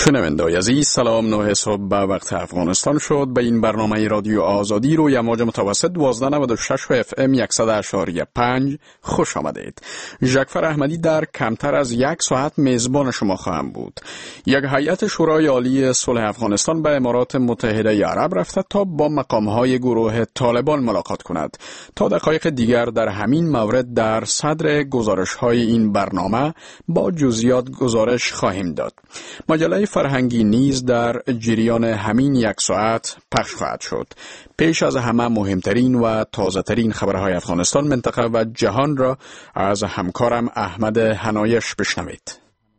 شنونده‌های عزیز سلام، 9 صبح به وقت افغانستان شد. به این برنامه رادیو آزادی روی امواج متوسط 1296 و اف ام 100.5 خوش آمدید. ژکفر احمدی در کمتر از یک ساعت میزبان شما خواهم بود. یک هیئت شورای عالی صلح افغانستان به امارات متحده عرب رفته تا با مقام‌های گروه طالبان ملاقات کند. تا دقایق دیگر در همین مورد در صدر گزارش‌های این برنامه با جزئیات گزارش خواهیم داد. مجله فرهنگی نیز در جریان همین یک ساعت پخش خواهد شد. پیش از همه مهمترین و تازه‌ترین خبرهای افغانستان، منطقه و جهان را از همکارم احمد حنایش بشنوید.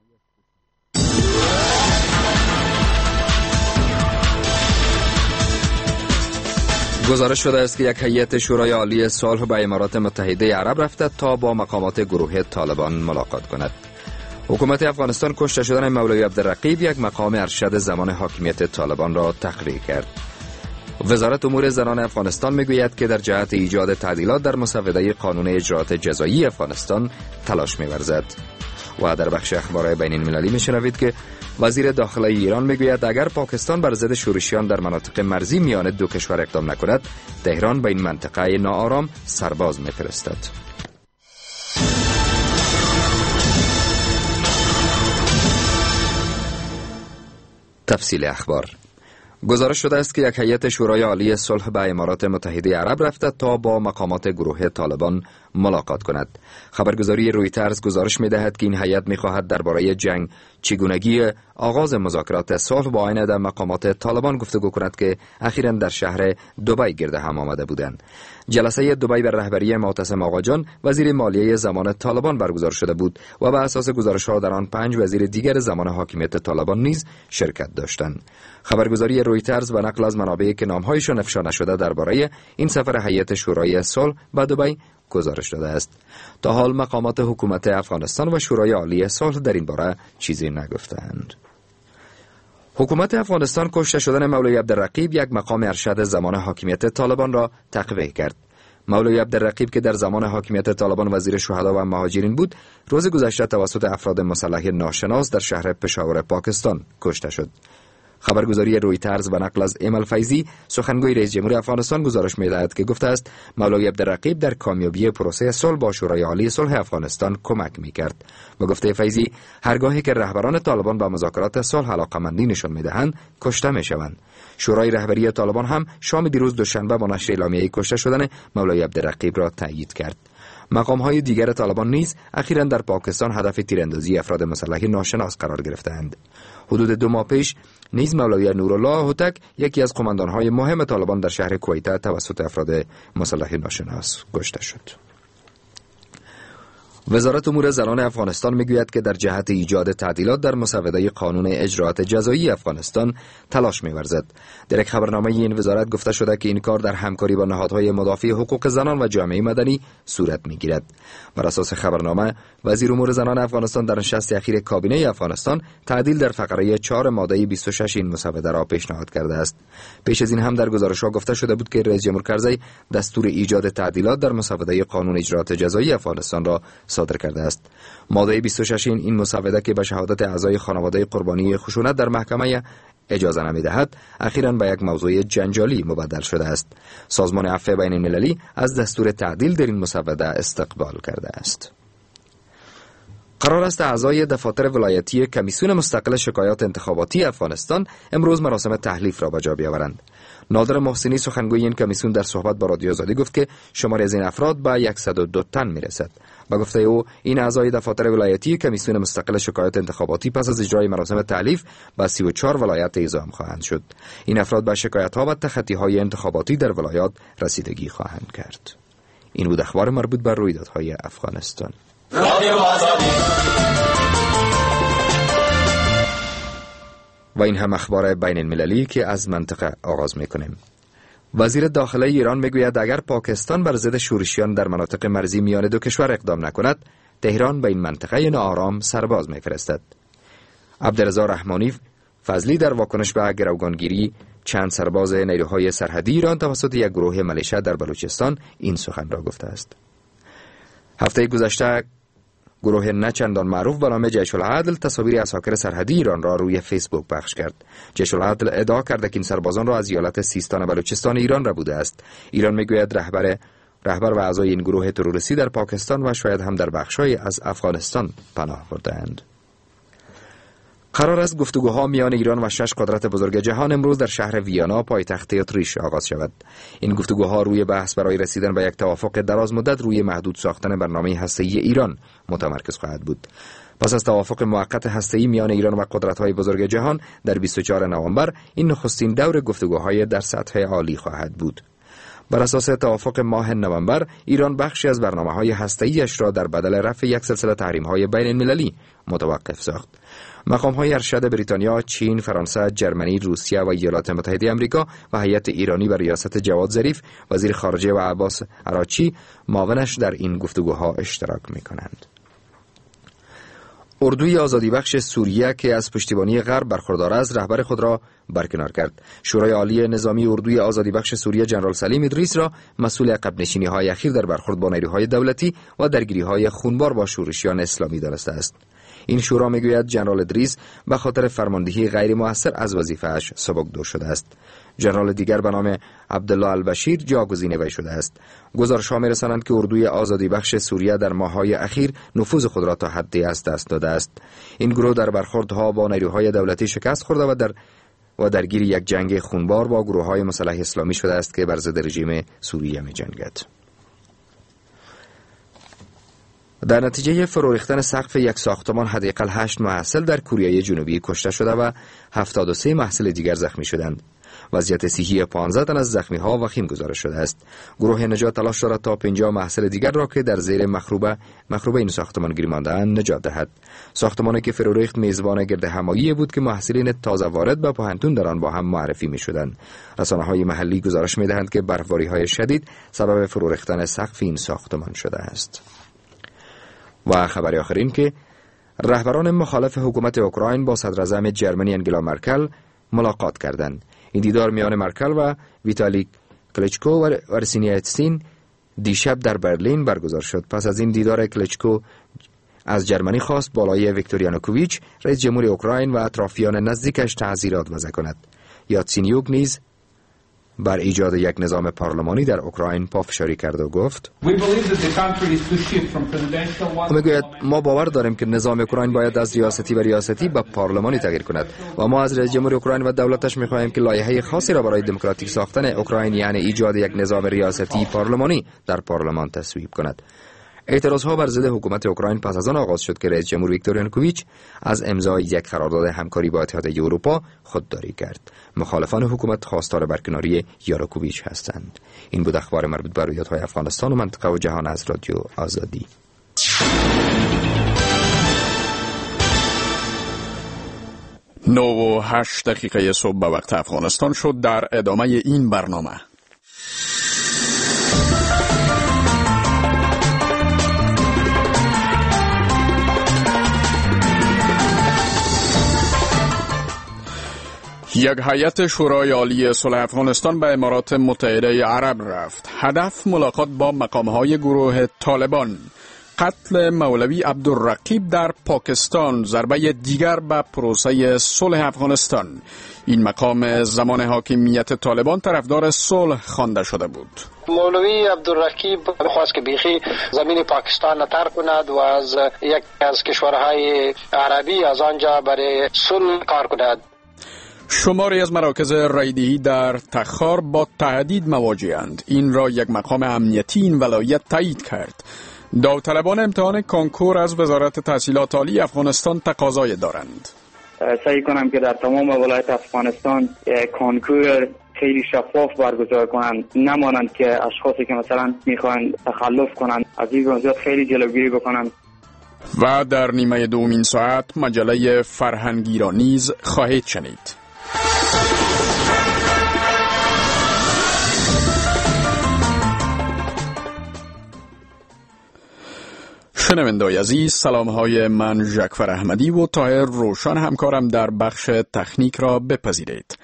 گزارش شده است که یک هیئت شورای عالی صلح به امارات متحده عرب رفته تا با مقامات گروه طالبان ملاقات کند. حکومت افغانستان کشته شدن مولوی عبدالرقیب، یک مقام ارشد زمان حاکمیت طالبان، را تقریر کرد. وزارت امور زنان افغانستان میگوید که در جهت ایجاد تعدیلات در مسوده قانون اجراءات جزایی افغانستان تلاش می‌ورزد. و در بخش اخبار بین المللی میشنوید که وزیر داخله ایران میگوید اگر پاکستان بر ضد شورشیان در مناطق مرزی میان دو کشور اقدام نکند، تهران به این منطقه ناآرام سرباز میفرستد. تفصیل اخبار. گزارش شده است که یک هیئت شورای عالی صلح به امارات متحده عرب رفته تا با مقامات گروه طالبان ملاقات کند. خبرگزاری رویترز گزارش می‌دهد که این هیئت می‌خواهد درباره جنگ، چگونگی آغاز مذاکرات صلح با عین در مقامات طالبان گفتگو کند که اخیراً در شهر دبی گرد هم آمده بودند. جلسه دبی بر رهبری معتصم آقاجان، وزیر مالیه زمان طالبان، برگزار شده بود و بر اساس گزارش‌ها در آن 5 وزیر دیگر زمان حاکمیت طالبان نیز شرکت داشتند. خبرگزاری رویترز و نقل از منابعی که نام‌هایشان افشا نشده درباره این سفر هیئت شورای صلح به دبی گزارش داده است. تا حال مقامات حکومت افغانستان و شورای عالی صلح در این باره چیزی نگفتند. حکومت افغانستان کشته شدن مولوی عبدالرقیب، یک مقام ارشد زمان حاکمیت طالبان، را تقویح کرد. مولوی عبدالرقیب که در زمان حاکمیت طالبان وزیر شهدا و مهاجرین بود، روز گذشته توسط افراد مسلح ناشناس در شهر پشاور پاکستان کشته شد. خبرگزاری رویترز و نقل از ایمل فیضی، سخنگوی رئیس جمهور افغانستان، گزارش می‌دهد که گفته است مولوی عبدالرقیب در کامیابی پروسه صلح با شورای عالی صلح افغانستان کمک می‌کرد. با گفته فیضی، هرگاهی که رهبران طالبان به مذاکرات صلح علاقه‌مندی نشان می‌دهند، کشته می‌شوند. شورای رهبری طالبان هم شام دیروز دوشنبه با نشر اعلامیه کشته شدن مولوی عبدالرقیب را تایید کرد. مقام‌های دیگر طالبان نیز اخیراً در پاکستان هدف تیراندازی افراد مسلح ناشناس قرار گرفتند. حدود 2 ماه پیش نیز مولوی نورالله هوتک، یکی از قماندان‌های مهم طالبان، در شهر کویته توسط افراد مسلح ناشناس کشته شد. وزارت امور زنان افغانستان میگوید که در جهت ایجاد تعدیلات در مسوده قانون اجراءات جزایی افغانستان تلاش می‌ورزد. در یک خبرنامه این وزارت گفته شده که این کار در همکاری با نهادهای مدافع حقوق زنان و جامعه مدنی صورت می‌گیرد. بر اساس خبرنامه، وزیر امور زنان افغانستان در نشست اخیر کابینه افغانستان تعدیل در فقره 4 ماده 26 این مسوده را پیشنهاد کرده است. پیش از این هم در گزارش‌ها گفته شده بود که رئیس جمهور کرزی دستور ایجاد تعدیلات در مسوده قانون اجراءات جزایی افغانستان را صادر کرده است. ماده 26 این مسوده که به شهادت اعضای خانواده قربانی خشونت در محکمه اجازه نمی‌دهد، اخیراً به یک موضوع جنجالی مبدل شده است. سازمان عفو بین المللی از دستور تعدیل در این مسوده استقبال کرده است. قرار است اعضای دفاتر ولایتی کمیسیون مستقل شکایات انتخاباتی افغانستان امروز مراسم تحلیف را به جا بیاورند. نادر محسنی، سخنگوی این کمیسیون، در صحبت با رادیو آزادی گفت که شماری از این افراد به 102 تن میرسد. با گفته او، این اعضای دفاتر ولایتی کمیسیون مستقل شکایات انتخاباتی پس از اجرای مراسم تحلیف به 34 ولایت اعزام خواهند شد. این افراد به شکایت‌ها و تخطی‌های انتخاباتی در ولایات رسیدگی خواهند کرد. این بود اخبار مربوط به رویدادهای افغانستان. و این هم اخبار بین المللی که از منطقه آغاز میکنیم. وزیر داخله ایران میگوید اگر پاکستان بر ضد شورشیان در مناطق مرزی میان دو کشور اقدام نکند، تهران به این منطقه ناآرام سرباز میفرستد. عبدالرضا رحمانی فضلی در واکنش به گروگانگیری چند سرباز نیروهای سرحدی ایران توسط یک گروه ملیشه در بلوچستان این سخن را گفته است. هفته گذشته گروه نچندان معروف به نام جیش العدل تصاویر اساکر سرحدی ایران را روی فیسبوک پخش کرد. جیش العدل ادعا کرده که این سربازان را از ایالت سیستان بلوچستان ایران را بوده است. ایران میگوید رهبر و اعضای این گروه تروریستی در پاکستان و شاید هم در بخش‌های از افغانستان پناه برده‌اند. قرار است گفتگوها میان ایران و 6 قدرت بزرگ جهان امروز در شهر ویانا پایتخت اتریش آغاز شود. این گفتگوها روی بحث برای رسیدن به یک توافق دراز مدت روی محدود ساختن برنامه هسته‌ای ایران متمرکز خواهد بود. پس از توافق موقت هسته‌ای میان ایران و قدرت‌های بزرگ جهان در 24 نوامبر، این نخستین دور گفتگوهای در سطح عالی خواهد بود. بر اساس توافق ماه نوامبر، ایران بخشی از برنامه‌های هسته‌ای‌اش را در بدل رفع یک سلسله تحریم‌های بین‌المللی متوقف ساخت. مقام‌های ارشد بریتانیا، چین، فرانسه، جرمنی، روسیه و ایالات متحده آمریکا و هیئت ایرانی بر ریاست جواد ظریف، وزیر خارجه و عباس عراقچی معاونش در این گفتگوها اشتراک می‌کنند. اردوی آزادی بخش سوریه که از پشتیبانی غرب برخوردار است، رهبر خود را برکنار کرد. شورای عالی نظامی اردوی آزادی بخش سوریه جنرال سلیم ادریس را مسئول عقب نشینی‌های اخیر در برخورد با نیروهای دولتی و درگیری‌های خونبار با شورشیان اسلامی دانسته است. این شورا میگوید جنرال ادریس به خاطر فرماندهی غیر مؤثر از وظیفه‌اش سبکدور شده است. جنرال دیگر به نام عبدالله البشیر جاگزین وی شده است. گزارش‌ها می‌رسانند که اردوی آزادی بخش سوریه در ماه‌های اخیر نفوذ خود را تا حدی از دست داده است. این گروه در برخوردها با نیروهای دولتی شکست خورده و درگیر یک جنگ خونبار با گروه‌های مسلح اسلامی شده است که بر ضد رژیم سوریه می‌جنگد. در نتیجه فرو ریختن سقف یک ساختمان حداقل 8 محصل در کره جنوبی کشته شده و 73 محصل دیگر زخمی شدند. وضعیت صحی 15 تن از زخمی‌ها وخیم گزارش شده است. گروه نجات تلاش دارد تا 50 محصل دیگر را که در زیر مخروبه این ساختمان گیر مانده‌اند نجات دهد. ساختمانی که فرو ریخت میزبان گردهمایی بود که محصلین تازه وارد به پوهنتون در آن با هم معرفی می‌شدند. رسانه‌های محلی گزارش می‌دهند که برفباری‌های شدید سبب فرو ریختن سقف این ساختمان شده است. و خبر آخر این که رهبران مخالف حکومت اوکراین با صدراعظم جرمنی انگلا مرکل ملاقات کردند. این دیدار میان مرکل و ویتالی کلچکو و ارسینیاتسین دیشب در برلین برگزار شد. پس از این دیدار کلچکو از جرمنی خواست بالای ویکتور یانوکوویچ رئیس جمهور اوکراین و اطرافیان نزدیکش تعزیرات وضع کند. یاتسینیوک نیز بر ایجاد یک نظام پارلمانی در اوکراین پافشاری کرد و گفت میگوید ما باور داریم که نظام اوکراین باید از ریاستی به ریاستی به پارلمانی تغییر کند و ما از رئیس جمهور اوکراین و دولتش میخواهیم که لایحه خاصی را برای دموکراتیک ساختن اوکراین یعنی ایجاد یک نظام ریاستی پارلمانی در پارلمان تصویب کند. اعتراضها بر ضد حکومت اوکراین پس از آن آغاز شد که رئیس جمهور ویکتور یانوکوویچ از امضای یک قرارداد همکاری با اتحادیه اروپا خودداری کرد. مخالفان حکومت خواستار برکناری یانوکوویچ هستند. این بود اخبار مربوط به رویدادهای افغانستان و منطقه و جهان از رادیو آزادی. 9:08 صبح به وقت افغانستان شد. در ادامه این برنامه یک هیئت شورای عالی صلح افغانستان به امارات متحده عرب رفت. هدف ملاقات با مقام‌های گروه طالبان. قتل مولوی عبدالرقیب در پاکستان ضربه دیگر به پروسه صلح افغانستان. این مقام زمان حاکمیت طالبان طرفدار صلح خوانده شده بود. مولوی عبدالرقیب خواست که بیخی زمین پاکستان را ترک کند و از یک از کشورهای عربی از آنجا برای صلح کار کند. شماری از مراکز رایدهی در تخار با تهدید مواجه‌اند. این را یک مقام امنیتی این ولایت تایید کرد. داوطلبان امتحان کنکور از وزارت تحصیلات عالی افغانستان تقاضای دارند. سعی کنم که در تمام ولایت افغانستان کنکور خیلی شفاف برگزار کنند، نمانند که اشخاصی که مثلا میخوان تخلف کنند از این وضعیت خیلی جلوگیری بکنند. و در نیمه دومین ساعت مجله فرهنگی را نیز خواهید شنید. شنوندگان عزیز، سلام‌های من ژکفر احمدی و طاهر روشن همکارم در بخش تکنیک را بپذیرید.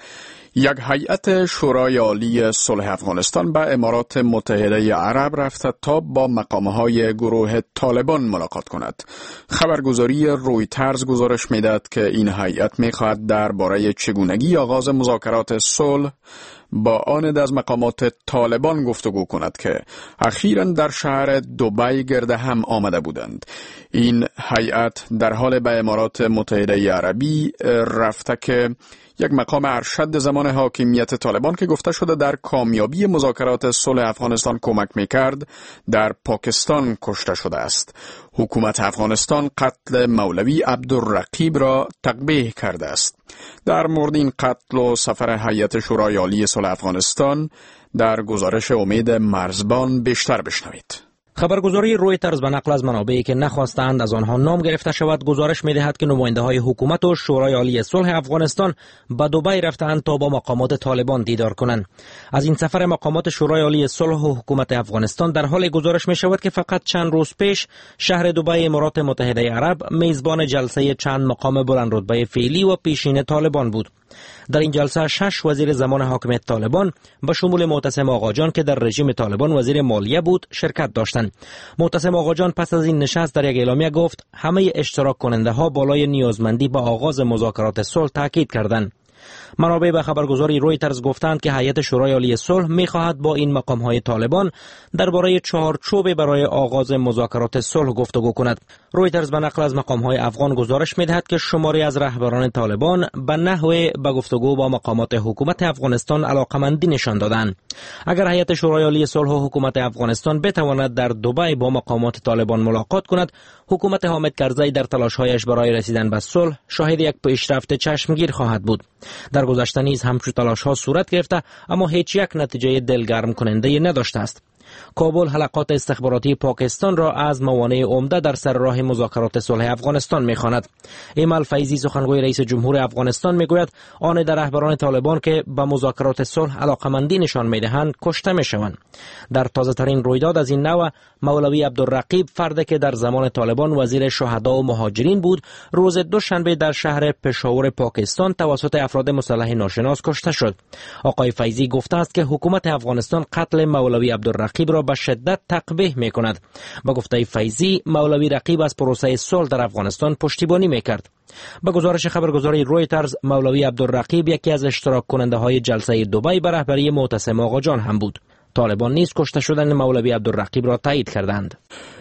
یک هیئت شورای عالی صلح افغانستان به امارات متحده عرب رفته تا با مقامهای گروه طالبان ملاقات کند. خبرگزاری رویترز گزارش می‌دهد که این هیئت می‌خواهد درباره چگونگی آغاز مذاکرات صلح با آن از مقامات طالبان گفتگو کند که اخیراً در شهر دبی گرد هم آمده بودند. این هیئت در حال به امارات متحده عربی رفته که یک مقام ارشد زمان حاکمیت طالبان که گفته شده در کامیابی مذاکرات صلح افغانستان کمک میکرد در پاکستان کشته شده است. حکومت افغانستان قتل مولوی عبدالرقیب را تقبیح کرده است. در مورد این قتل و سفر هیئت شورای عالی صلح افغانستان در گزارش امید مرزبان بیشتر بشنوید. خبرگزاری رویترز به نقل از منابعی که نخواستند از آنها نام گرفته شود گزارش می‌دهد که نماینده‌های حکومت و شورای عالی صلح افغانستان به دبی رفتند تا با مقامات طالبان دیدار کنند. از این سفر مقامات شورای عالی صلح و حکومت افغانستان در حال گزارش می‌شود که فقط چند روز پیش شهر دبی امارات متحده عرب میزبان جلسه چند مقام بلند رتبه فعلی و پیشین طالبان بود. در این جلسه 6 وزیر زمان حاکمیت طالبان به شمول معتصم آقاجان که در رژیم طالبان وزیر مالیه بود شرکت داشتند. معتصم آقاجان پس از این نشست در یک اعلامیه گفت همه اشتراک کننده ها بالای نیازمندی به آغاز مذاکرات صلح تاکید کردند. منابع به خبرگزاری رویترز گفتند که هیئت شورای عالی صلح می‌خواهد با این مقام‌های طالبان درباره چهارچوب برای آغاز مذاکرات صلح گفتگو کند. رویترز به نقل از مقام‌های افغان گزارش می‌دهد که شماری از رهبران طالبان به نحو به گفتگو با مقامات حکومت افغانستان علاقمندی نشان دادند. اگر هیئت شورای عالی صلح و حکومت افغانستان بتواند در دبی با مقامات طالبان ملاقات کند، حکومت حامد کرزی در تلاش‌هایش برای رسیدن به صلح شاهد یک پیشرفت چشمگیر خواهد بود. در گذشته نیز همچون تلاش‌ها صورت گرفته اما هیچ یک نتیجه دلگرم کننده نداشته است. کابل حلقات استخباراتی پاکستان را از موانع عمده در سر راه مذاکرات صلح افغانستان می‌خواند. ایمل فیضی سخنگوی رئیس جمهور افغانستان میگوید آن در رهبران طالبان که به مذاکرات صلح علاقمندی نشان می‌دهند کشته می‌شوند. در تازه‌ترین رویداد از این نوع مولوی عبدالرقیب فردی که در زمان طالبان وزیر شهدا و مهاجرین بود روز دوشنبه در شهر پشاور پاکستان توسط افراد مسلح ناشناس کشته شد. آقای فیضی گفته است که حکومت افغانستان قتل مولوی عبدالرقیب را به شدت تقبیح می‌کند. با گفته فیضی مولوی رقیب از پروسه صلح در افغانستان پشتیبانی می‌کرد. با گزارش خبرگزاری رویترز مولوی عبدالرقیب یکی از اشتراک کننده های جلسه دبی به رهبری معتصم آقاجان هم بود. طالبان نیز کشته شدن مولوی عبدالرقیب را تایید کردند.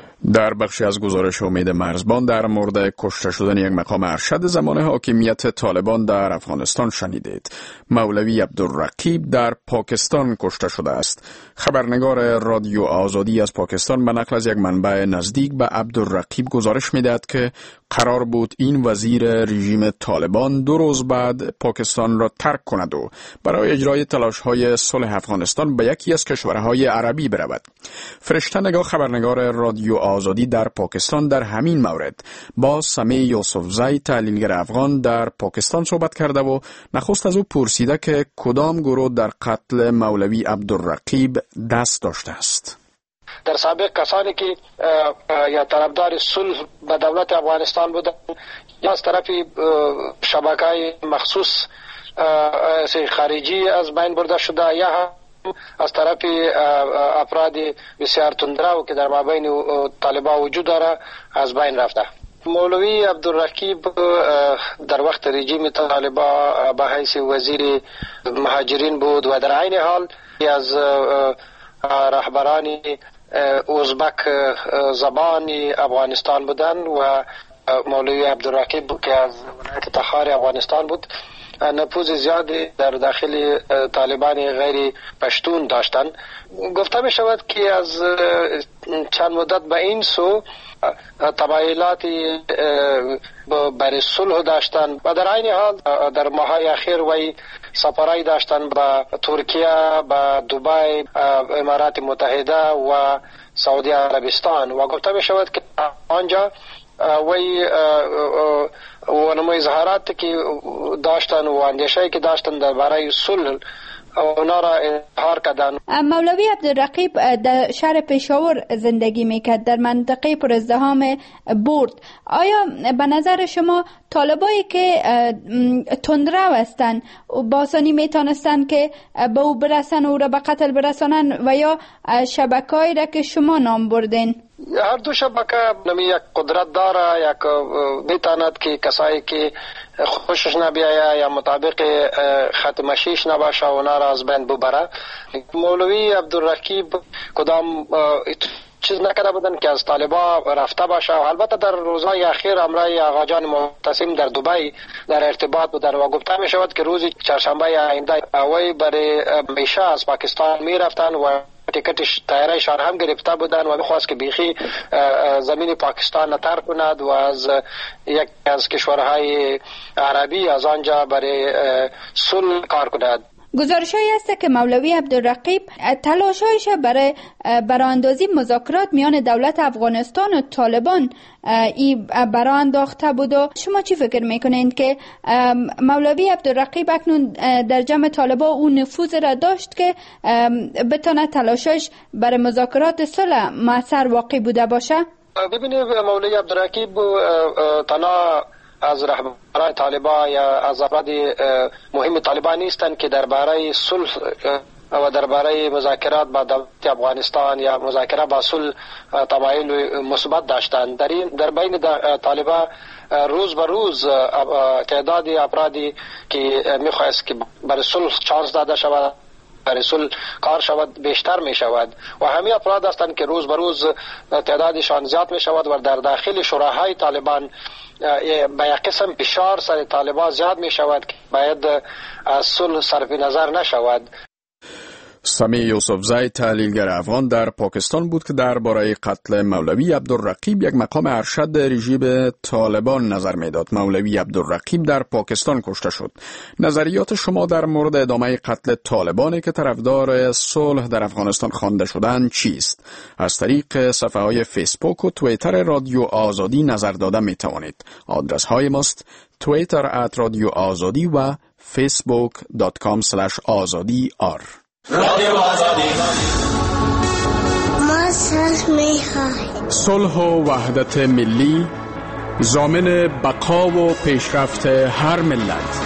در بخشی از گزارش امید مرزبان در مورد کشته شدن یک مقام ارشد زمان حاکمیت طالبان در افغانستان شنیدید. مولوی عبدالرقیب در پاکستان کشته شده است. خبرنگار رادیو آزادی از پاکستان به نقل از یک منبع نزدیک به عبدالرقیب گزارش می‌دهد که قرار بود این وزیر رژیم طالبان 2 روز بعد پاکستان را ترک کند و برای اجرای تلاش‌های صلح افغانستان به یکی از کشورهای عربی برود. فرشته نگاه خبرنگار رادیو آزادی در پاکستان در همین مورد با سمی یوسفزی تحلیلگر افغان در پاکستان صحبت کرده و نخست از او پرسیده که کدام گروه در قتل مولوی عبدالرقیب دست داشته است. در سابق کسانی که یا طرفدار صلح به دولت افغانستان بودند یا از طرف شبکه‌های مخصوص خارجی از بین برده شده یا از طرف افراد بسیار تندرو که در مابین طالبان وجود داره از بین رفته. مولوی عبدالرقیب در وقت رژیم طالبان به حیث وزیر مهاجرین بود و در عین حال از رهبران ازبک زبان افغانستان بودند و مولوی عبدالرقیب که از ولایت تخار افغانستان بود نفوذ زیادی در داخل طالبان غیر پشتون داشتند. گفته می شود که از چند مدت به این سو تمایلات برای صلح داشتند و در عین حال در ماه‌های اخیر وی سفرهای داشتند به ترکیه، به دبی، امارات متحده و سعودی عربستان و گفته می شود که آنجا وی و نمای اظهارات که داشتن و اندیشه‌ای که داشتن درباره صلح اونا را اظهار کردن مولوی عبدالرقیب در شهر پشاور زندگی میکرد، در منطقه پر ازدحام برد. آیا به نظر شما طالبایی که تندرو هستند با آسانی میتونستند که به او برسن، او را به قتل برسانن، و یا شبکه‌ای را که شما نام بردین؟ هر دو شبکه نمی یک قدرت داره، یک میتواند که کسایی که خوشش نبیایه یا مطابق خط مشیش نباشه اونا را از بین ببره. مولوی عبدالرقیب کدام چیز نکرده بودن که از طالبا رفته باشه. البته در روزهای اخیر امرای آقا جان معتصم در دبی در ارتباط بودن و گفته می شود که روز چهارشنبه آینده وی برای میشه از پاکستان می رفتن و تیکتش طیاره شهر هم گرفته بودن و میخواست که بیخی زمین پاکستان ترک کند و از یک از کشورهای عربی از آنجا برای صلح کار کند. گزارش‌هایی است که مولوی عبدالرقیب تلاش‌هایش برای براندازی مذاکرات میان دولت افغانستان و طالبان برا انداخته بود. و شما چی فکر میکنید که مولوی عبدالرقیب اکنون در جمع طالبان اون نفوذ را داشت که بتونه تلاشش برای مذاکرات صلح مؤثر واقع بوده باشه؟ ببینید مولوی عبدالرقیب تنها از رهبران طالبان یا از افراد مهم طالبان نیستند که درباره صلح و درباره مذاکرات با دولت افغانستان یا مذاکرات با صلح تمایل مثبت داشتند. در بین طالبان روز به روز تعداد افرادی که میخواست که برای صلح چانس داده شود، برای صلح کار شود، بیشتر می شود و همه افراد هستند که روز به روز تعدادشان زیاد می شود و در داخل شوراهای طالبان به یک قسم فشار سر طالبان زیاد می شود که باید از صلح صرف نظر نشود. سمی یوسفزی تحلیلگر افغان در پاکستان بود که درباره قتل مولوی عبدالرقیب یک مقام ارشد رژیم طالبان نظر میداد. مولوی عبدالرقیب در پاکستان کشته شد. نظریات شما در مورد ادامه قتل طالبانی که طرفدار صلح در افغانستان خوانده شدند چیست؟ از طریق صفحه های فیسبوک و توییتر رادیو آزادی نظر داده می توانید. آدرس های ماست twitter @radioazadi و facebook.com/azadi_r. رادیو آزادی ما صلح میخواهیم. صلح و وحدت ملی ضامن بقا و پیشرفت هر ملت.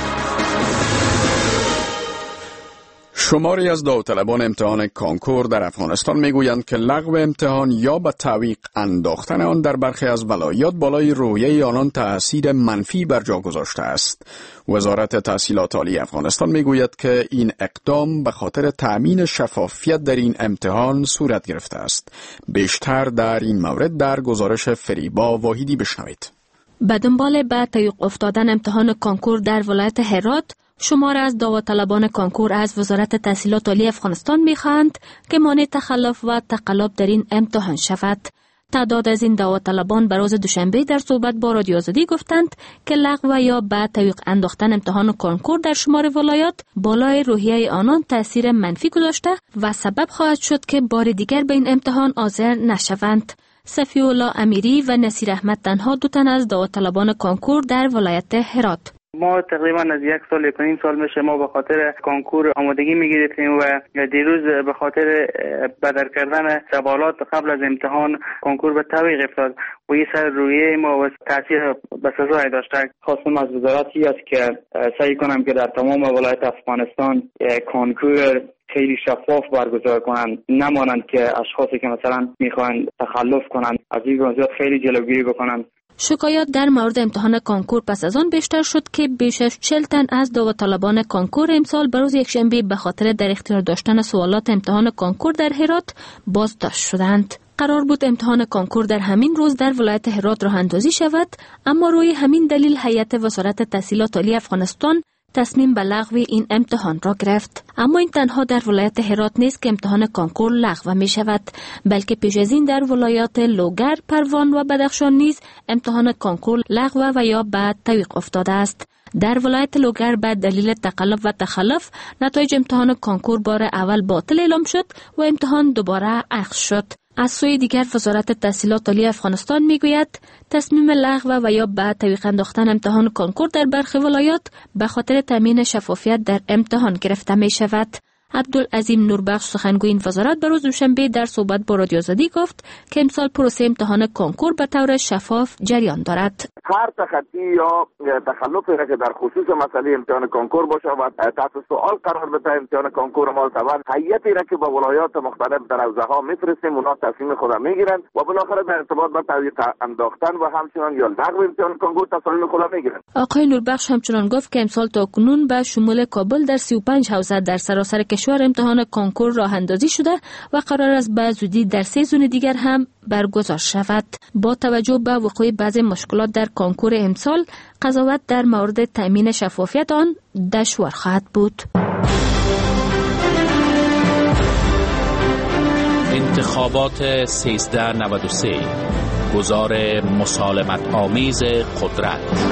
شماری از داوطلبان امتحان کانکور در افغانستان میگویند که لغو امتحان یا به تعویق انداختن آن در برخی از ولایات بالای رویه آنان تأثیر منفی بر جا گذاشته است. وزارت تحصیلات عالی افغانستان میگوید که این اقدام به خاطر تأمین شفافیت در این امتحان صورت گرفته است. بیشتر در این مورد در گزارش فریبا واحدی بشنوید. به دنبال به تعویق افتادن امتحان کانکور در ولایت هرات، شمار از داوطلبان کانکور از وزارت تحصیلات عالی افغانستان می‌خواهند که مانع تخلف و تقلب در این امتحان شود. تعداد از این داوطلبان به روز دوشنبه در صحبت با رادیو آزادی گفتند که لغو یا به تعویق انداختن امتحان کانکور در شمار ولایات بالای روحیه آنان تأثیر منفی گذاشته و سبب خواهد شد که بار دیگر به این امتحان حاضر نشوند. صفی الله امیری و نصیر احمد تنها دو تن از داوطلبان کانکور در ولایت هرات. ما تقریبا از 1 سال 1.5 سال میشه ما به خاطر کانکور آمادگی میگیریم و دیروز به خاطر بدر کردن سوالات قبل از امتحان کانکور به تعویق افتاد و این سر رویه ما و تاثیر به سزای داشته. خواستم از وزارتی است که سعی کنم که در تمام ولایت افغانستان کانکور خیلی شفاف برگزار کنند، نمانند که اشخاصی که مثلا میخوان تخلف کنند از این وضعیت خیلی جلوگیری بکنند. شکایات در مورد امتحان کانکور پس از آن بیشتر شد که بیش از 40 تن از داوطلبان کانکور امسال به روز یکشنبه به خاطر در اختیار داشتن سوالات امتحان کانکور در هرات بازداشت شدند. قرار بود امتحان کانکور در همین روز در ولایت هرات راه اندازی شود، اما روی همین دلیل هیئت وزارت تحصیلات عالی افغانستان تصمیم به لغو این امتحان را گرفت. اما این تنها در ولایت هرات نیست که امتحان کانکور لغو می شود، بلکه پیش از این در ولایات لوگر، پروان و بدخشان نیز امتحان کانکور لغو و یا به تعویق افتاده است. در ولایت لوگر به دلیل تقلب و تخلف نتایج امتحان کانکور بار اول باطل اعلام شد و امتحان دوباره اخذ شد. از سوی دیگر وزارت تحصیلات عالی افغانستان میگوید تصمیم لغو و یا به تعویق انداختن امتحان کانکور در برخی ولایات به خاطر تامین شفافیت در امتحان گرفته می شود. عبدالعظیم نوربخش سخنگوی این وزارت به روز دوشنبه در صحبت با رادیو آزادی گفت که امسال پروسه امتحان کنکور به طور شفاف جریان دارد. هر تخطی یا تخلفی را که در خصوص مسئله امتحان کنکور باشه و تحت سوال قرار بده امتحان کنکور ما طبعا هیئتی را که با ولایات مختلف در حوزه ها میفرستیم، اونا تصمیم خود میگیرن و بالاخره در ارتباط با تعویق انداختن و همچنان یا لغو امتحان کنکور تصمیم خود میگیرن. آقای نوربخش همچنان گفت که امسال تاکنون به شمول کابل در 35 حوزه در سراسر کشور امتحان کنکور راه اندازی شده و قرار است به زودی در 3 زون دیگر هم برگزار شود. با توجه به وقوع بعضی مشکلات در کنکور امسال، قضاوت در مورد تأمین شفافیت آن دشوار خواهد بود. انتخابات 1393 گزار مسالمت آمیز قدرت.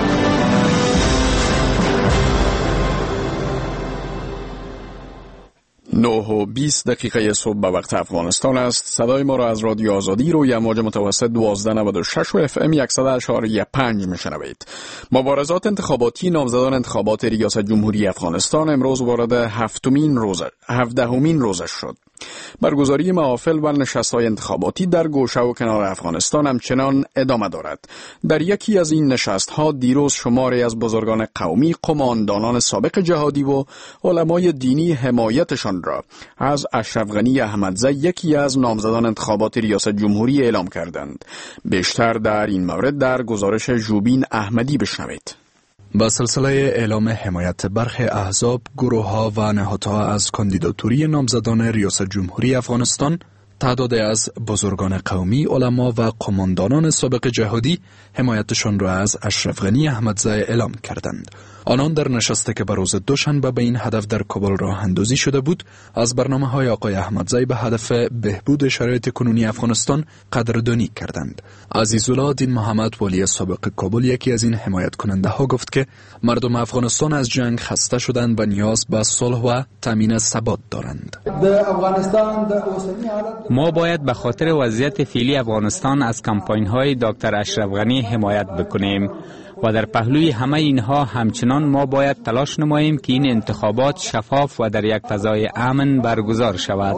9:20 صبح به وقت افغانستان است. صدای ما را از رادیو آزادی روی امواج متوسط 1296 و FM 100.5 میشنوید. مبارزات انتخاباتی نامزدان انتخابات ریاست جمهوری افغانستان امروز وارد 17مین روزش شد. برگزاری محافل و نشست‌های انتخاباتی در گوشه و کنار افغانستان همچنان ادامه دارد. در یکی از این نشست‌ها دیروز شماری از بزرگان قومی، قماندانان سابق جهادی و علمای دینی حمایتشان را از اشرف غنی احمدزی، یکی از نامزدان انتخابات ریاست جمهوری، اعلام کردند. بیشتر در این مورد در گزارش جوبین احمدی بشنوید. با سلسله اعلام حمایت برخی احزاب، گروه‌ها و نهادها از کاندیداتوری نامزدان ریاست جمهوری افغانستان، تعدادی از بزرگان قومی، علما و قماندانان سابق جهادی حمایتشان را از اشرف غنی احمدزی اعلام کردند. آنان در نشستی که به روز دوشنبه به این هدف در کابل راه اندازی شده بود، از برنامه‌های آقای احمدزی به هدف بهبود شرایط کنونی افغانستان قدردانی کردند. عزیزالله دین محمد، والی سابق کابل، یکی از این حمایت کننده ها، گفت که مردم افغانستان از جنگ خسته شدند و نیاز به صلح و تامین ثبات دارند. ما باید به خاطر وضعیت فعلی افغانستان از کمپاین‌های دکتر اشرف غنی حمایت بکنیم و در پهلوی همه اینها همچنان ما باید تلاش نماییم که این انتخابات شفاف و در یک فضای امن برگزار شود.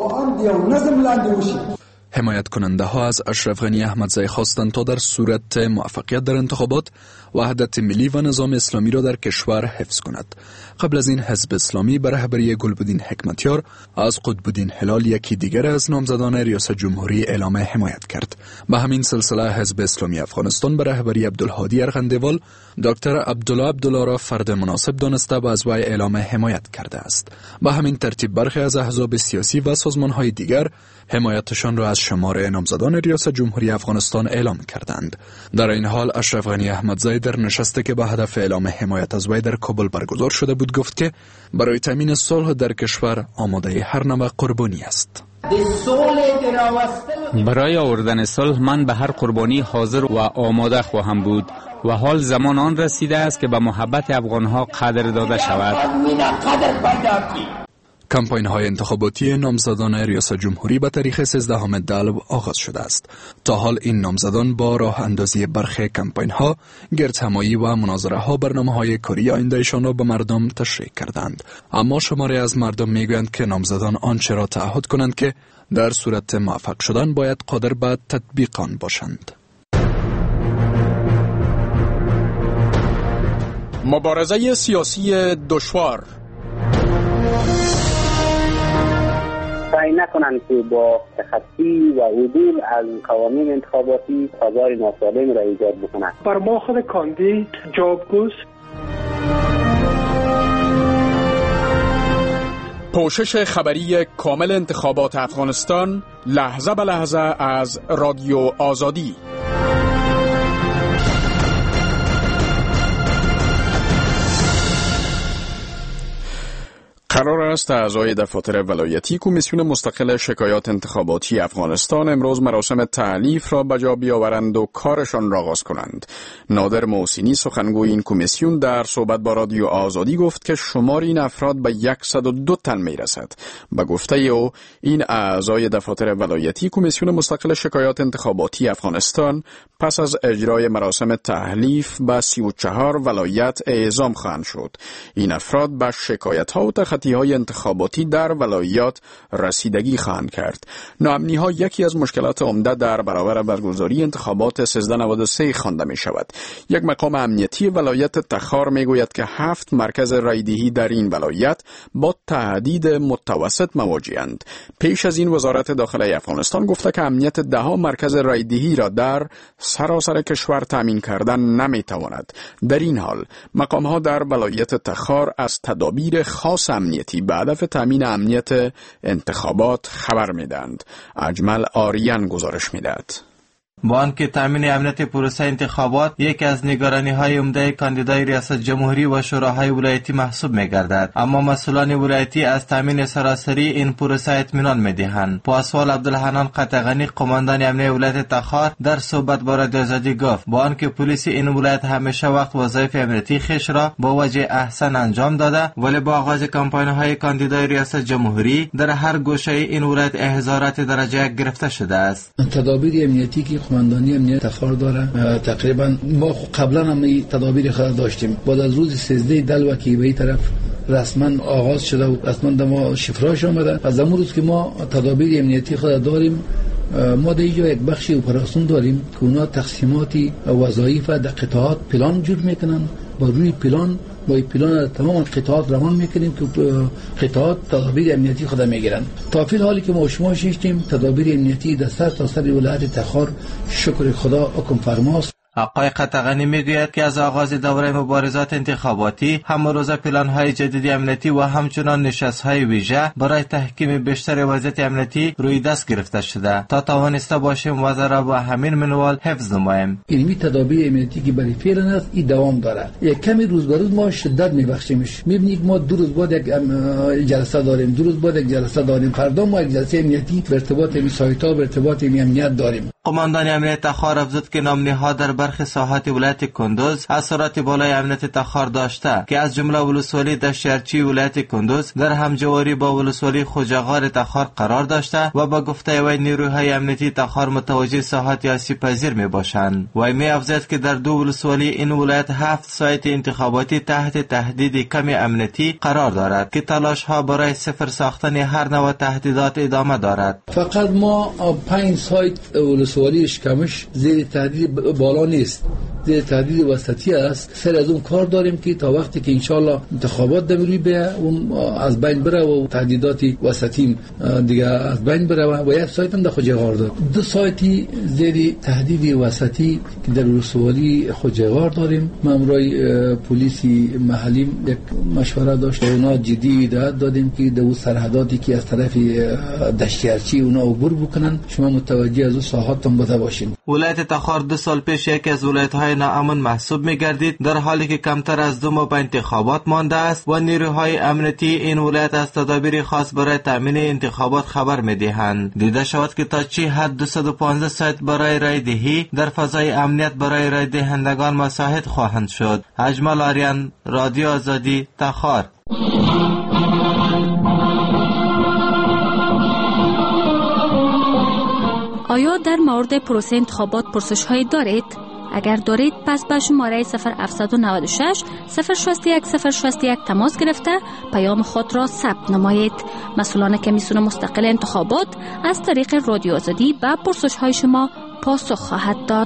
حمایت کننده ها از اشرف غنی احمدزی خواستند تا در صورت موفقیت در انتخابات وحدت ملی و نظام اسلامی را در کشور حفظ کند. قبل از این حزب اسلامی به رهبری گلبدین حکمتیار از قطبالدین هلال، یکی دیگر از نامزدان ریاست جمهوری، اعلام حمایت کرد. به همین سلسله حزب اسلامی افغانستان به رهبری عبدالهادی ارغندوال دکتر عبدالله را فرد مناسب دانسته و از وی اعلام حمایت کرده است. به همین ترتیب برخی از احزاب سیاسی و سازمان‌های دیگر حمایتشان را از شمار نامزدان ریاست جمهوری افغانستان اعلام کردند. در این حال اشرف غنی احمدزی در نشستی که به هدف اعلام حمایت از وی در کابل برگزار شده بود گفت که برای تامین صلح در کشور آماده هر نوع قربانی است. برای آوردن صلح من به هر قربانی حاضر و آماده خواهم بود و حال زمان آن رسیده است که به محبت افغانها قدر داده شود. کمپاین های انتخاباتی نامزدان ریاست جمهوری به تاریخ 13 دلو آغاز شده است. تا حال این نامزدان با راه اندازی برخی کمپاین ها، گردهمایی و مناظره ها برنامه های کاری آیندهشان را به مردم تشریح کردند. اما شماری از مردم میگویند که نامزدان آنچه را تعهد کنند که در صورت موفق شدن باید قادر به تطبیق آن باشند. مبارزه سیاسی دشوار. سعی نکنند که با تخطی و عدول از قوانین انتخاباتی فضای ناسالم را ایجاد بکنند. بر ما خود کاندید جوابگوست. پوشش خبری کامل انتخابات افغانستان لحظه به لحظه از رادیو آزادی. قرار است اعضای دفاتر ولایتی کمیسیون مستقل شکایات انتخاباتی افغانستان امروز مراسم تألیف را بجا بیاورند و کارشان را آغاز کنند. نادر محسنی، سخنگوی این کمیسیون، در صحبت با رادیو آزادی گفت که شمار این افراد به 102 تن میرسد. به گفته او این اعضای دفاتر ولایتی کمیسیون مستقل شکایات انتخاباتی افغانستان پس از اجرای مراسم تألیف به 34 ولایت اعزام خواهند شد. این افراد به شکایت ها و نامزدی‌های انتخاباتی در ولایات رسیدگی خواهند کرد. ناامنی‌ها یکی از مشکلات عمده در برابر برگزاری انتخابات 1393 خوانده می‌شود. یک مقام امنیتی ولایت تخار می‌گوید که 7 مرکز رایدهی در این ولایت با تهدید متوسط مواجه‌اند. پیش از این وزارت داخلی افغانستان گفته که امنیت 10 مرکز رایدهی را در سراسر کشور تامین کردن نمی‌تواند. در این حال مقام‌ها در ولایت تخار از تدابیر خاص امنیتی به هدف تامین امنیت انتخابات خبر می‌دهند. اجمل آریان گزارش می‌دهد. با آنکه تامین امنیت پروسه انتخابات یکی از نگرانی‌های عمده کاندیدای ریاست جمهوری و شوراهای ولایتی محسوب می‌گردد، اما مسئولان ولایتی از تامین سراسری این پروسه اطمینان می‌دهند. پاسوال عبدالحنان قطغنی قماندان امنیت ولایت تخار در صحبت با رادیو آزادی گفت با آنکه پلیس این ولایت همیشه وقت وظایف امنیتی خویش را با وجه احسن انجام داده، ولی با آغاز کمپاین‌های کاندیدای ریاست جمهوری در هر گوشه این ولایت احضارات درجه یک گرفته شده است. تدابیر امنیتی که قماندانی امنیت تخار داره تقریبا ما قبلا هم این تدابیر خود داشتیم. بعد از روز 13 دلو که به این طرف رسما آغاز شده و رسما ما شفراش آمده، از اون روز که ما تدابیر امنیتی خود داریم، ما در اینجا یک بخش اپراسیون داریم که اونا تقسیماتی وظایف در قطعات پلان جور میکنن. با روی پلان تمام قطعات روان میکنیم که قطعات تدابیر امنیتی خود میگیرن. تا فی الحالی که ما شما شیشتیم تدابیر امنیتی در سر تا سر ولایت تخار شکر خدا حکم فرماست. آقای قطغنی میگوید که از آغاز دوره مبارزات انتخاباتی همه روزه پلان‌های جدید امنیتی و همچنان نشست‌های ویژه برای تحکیم بیشتر وضعیت امنیتی روی دست گرفته شده تا توانسته باشیم وضع را با همین منوال حفظ نماییم. این تدابیر امنیتی که برای فعلا است این دوام داره. یک کمی روز به روز ما شدت میبخشیمش. میبینید ما 2 روز بعد یک جلسه داریم، 2 روز بعد یک جلسه داریم، فردا ما یک جلسه امنیتی به ارتباط این سایت‌ها به ارتباط این امنیت داریم. قماندان امنیت تخار افزود که نامنی‌ها در برخی ساحات ولایت کندوز اثرات بالای امنیت تخار داشته که از جمله ولسوالی دشتیارچی ولایت کندوز در همجواری با ولسوالی خوجاغار تخار قرار داشته و با گفته وی نیروهای امنیتی تخار متوجه ساحات آسیب پذیر می باشند. وی می افزود که در 2 ولسوالی این ولایت 7 سایت انتخاباتی تحت تهدید کم امنیتی قرار دارد که تلاش ها برای صفر ساختن هر نوع تهدیدات ادامه دارد. فقط ما 5 سایت ولسوالی اشکمش زیر تهدید بالا نیست، زیر تهدید وسطی است. سر از اون کار داریم که تا وقتی که انشالله انتخابات دمیروی به اون از بین بره و تهدیدات وسطی دیگه از بین بره و یک سایت هم در خوجغار داریم. 2 سایتی زیر تهدید وسطی که در ولسوالی خوجغار داریم. مامورای پلیسی محلی یک مشوره داشت، اونا جدی دادیم که در سرحداتی که از طرف دشتیارچی اونا عبور بکنن شما متوجه از اون ساحاتون بوده باشین. ولایت تخار 2 سال پیش یکی از ولایت‌های ناامن محسوب می‌گردید، در حالی که کمتر از 2 ماه به انتخابات مانده است و نیروهای امنیتی این ولایت از تدابیر خاص برای تامین انتخابات خبر می‌دهند. دیده شود که تا چه حد 215 سایت برای رای دهی در فضای امنیت برای رای دهندگان مساعد خواهند شد. اجمل آریان، رادیو آزادی، تخار. آیا در مورد پروسه انتخابات پرسش‌هایی دارید؟ اگر دارید پس به شماره 0796 061 061 تماس گرفته پیام خود را ثبت نمایید. مسئولان کمیسیون مستقل انتخابات از طریق رادیو آزادی به پرسش‌های شما پاسخ خواهد داد.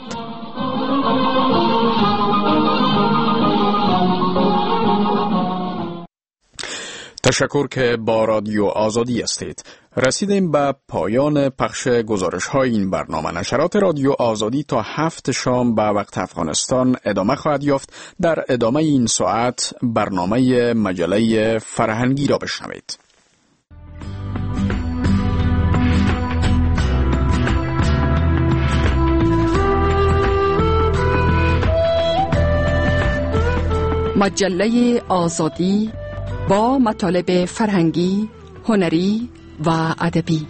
تشکر که با رادیو آزادی هستید. رسیدیم به پایان پخش گزارش‌های این برنامه. نشرات رادیو آزادی تا 7 شام به وقت افغانستان ادامه خواهد یافت. در ادامه این ساعت برنامه مجله فرهنگی را بشنوید. مجله آزادی با مطالب فرهنگی، هنری و ادبی.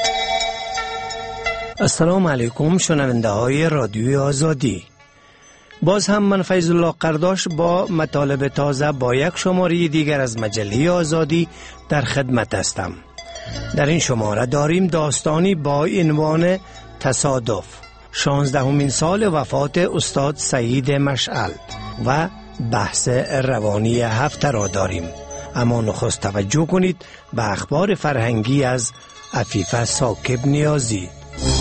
السلام علیکم شنونده های رادیوی آزادی. باز هم من فیض الله قرداش با مطالب تازه با یک شماره دیگر از مجله آزادی در خدمت هستم. در این شماره داریم داستانی با عنوان تصادف، 16مین سال وفات استاد سعید مشعل و بحث روانی هفته را داریم. اما نخست توجه کنید به اخبار فرهنگی از عفیفه ثاقب نیازی.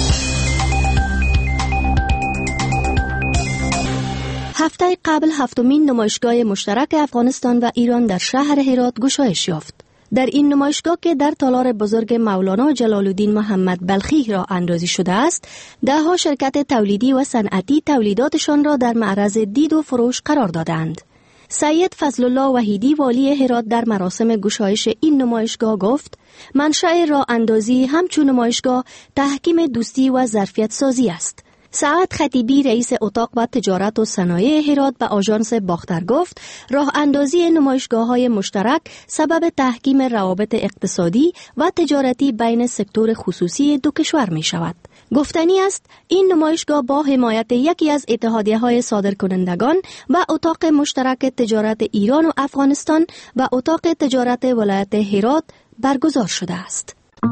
هفته قبل 7مین نمایشگاه مشترک افغانستان و ایران در شهر هرات گشایش یافت. در این نمایشگاه که در تالار بزرگ مولانا جلال الدین محمد بلخی راه اندازی شده است، دهها شرکت تولیدی و صنعتی تولیداتشان را در معرض دید و فروش قرار دادند. سید فضل الله وحیدی والی هرات در مراسم گشایش این نمایشگاه گفت: منشأ راه اندازی همچون نمایشگاه تحکیم دوستی و ظرفیت سازی است. سعد خطیبی رئیس اتاق و تجارت و صنایع هرات به آژانس باختر گفت: راه اندازی نمایشگاه‌های مشترک سبب تحکیم روابط اقتصادی و تجارتی بین سکتور خصوصی دو کشور می شود. گفتنی است این نمایشگاه با حمایت یکی از اتحادیه‌های صادرکنندگان و اتاق مشترک تجارت ایران و افغانستان و اتاق تجارت ولایت هرات برگزار شده است.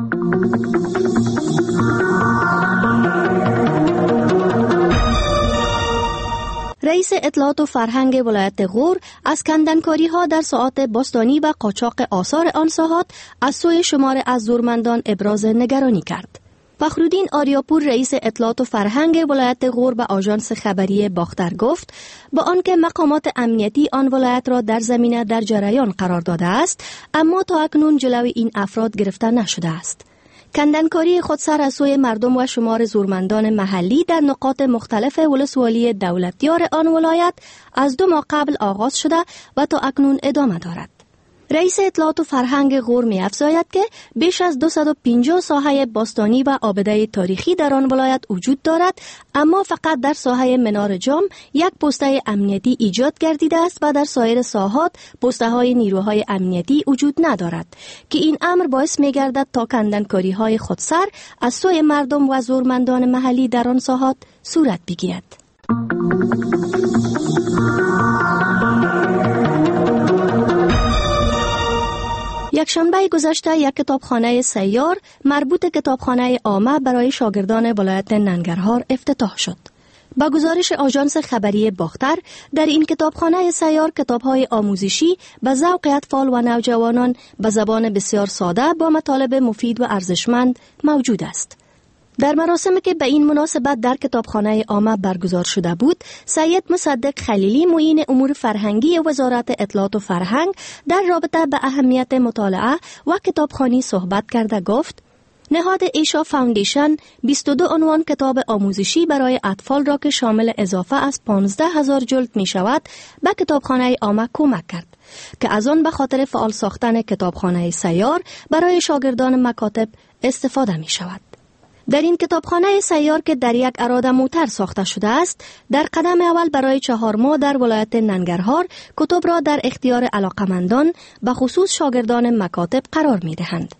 رئیس اطلاعات و فرهنگ ولایت غور از کندنکاری ها در ساعات باستانی و قاچاق آثار آن ساحات از سوی شمار از زورمندان ابراز نگرانی کرد. فخرالدین آریاپور رئیس اطلاعات و فرهنگ ولایت غور به آژانس خبری باختر گفت: با آنکه مقامات امنیتی آن ولایت را در زمینه در جریان قرار داده است، اما تا اکنون جلوی این افراد گرفته نشده است. کندنکاری خودسر از سوی مردم و شمار زورمندان محلی در نقاط مختلف ولسوالی دولتیار آن ولایت از 2 ماه قبل آغاز شده و تا اکنون ادامه دارد. رئیس اطلاعات و فرهنگ غور می افزاید که بیش از 250 ساحه باستانی و آبده تاریخی در آن ولایت وجود دارد، اما فقط در ساحه منار جام یک پسته امنیتی ایجاد گردیده است و در سایر ساحات پسته های نیروهای امنیتی وجود ندارد که این امر باعث می گردد تا کندنکاری های خودسر از سوی مردم و زورمندان محلی در آن ساحات صورت بگیرد. یکشنبه گذشته یک کتابخانه سیار مربوط کتابخانه عامه برای شاگردان ولایت ننگرهار افتتاح شد. با گزارش آژانس خبری باختر، در این کتابخانه سیار کتاب‌های آموزشی به ذوق اطفال و نوجوانان به زبان بسیار ساده با مطالب مفید و ارزشمند موجود است. در مراسمی که به این مناسبت در کتابخانه عامه برگزار شده بود، سید مصدق خلیلی معین امور فرهنگی وزارت اطلاعات و فرهنگ در رابطه به اهمیت مطالعه و کتابخوانی صحبت کرده گفت: نهاد ایشا فاوندیشن 22 عنوان کتاب آموزشی برای اطفال را که شامل اضافه از 15,000 جلد می شود به کتابخانه عامه کمک کرد که از آن به خاطر فعال ساختن کتابخانه سیار برای شاگردان مکاتب استفاده می شود. در این کتابخانه سیار که در یک اراده موتر ساخته شده است، در قدم اول برای 4 ماه در ولایت ننگرهار کتب را در اختیار علاقمندان به خصوص شاگردان مکاتب قرار می دهند.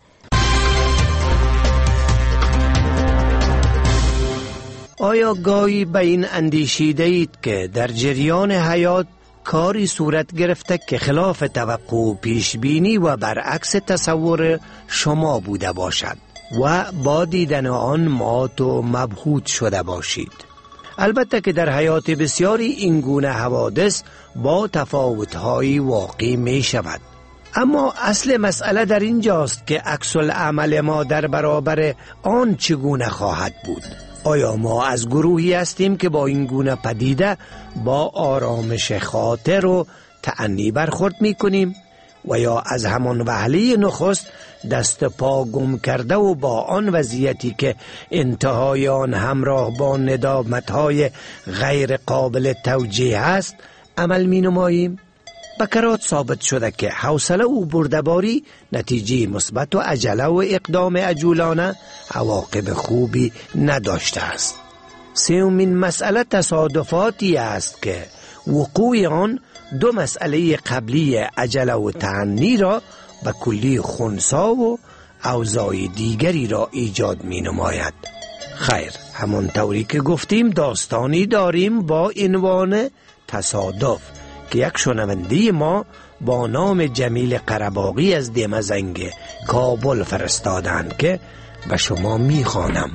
آیا گاهی به این اندیشیده اید که در جریان حیات کاری صورت گرفته که خلاف توقع و پیشبینی و برعکس تصور شما بوده باشد و با دیدن آن مات و مبهوت شده باشید؟ البته که در حیات بسیاری این گونه حوادث با تفاوت‌های واقعی می شود، اما اصل مسئله در اینجاست که عکس العمل ما در برابر آن چگونه خواهد بود. آیا ما از گروهی هستیم که با این گونه پدیده با آرامش خاطر و تأنی برخورد می کنیم و یا از همان وهله نخست دست پا گم کرده و با آن وضعیتی که انتهای آن همراه با ندامت‌های غیر قابل توجیه است عمل می نماییم؟ بکرات ثابت شده که حوصله و بردباری نتیجه مثبت و عجله و اقدام عجولانه عواقب خوبی نداشته است. سومین مسئله تصادفاتی است که وقوع آن 2 مسئله قبلی عجله و تأنی را به کلی خنثی و اوضاع دیگری را ایجاد می نماید. خیر، همانطوری که گفتیم داستانی داریم با عنوان تصادف که یک شنونده ما با نام جمیل قره‌باغی از دمزنگ کابل فرستادند که به شما میخوانم.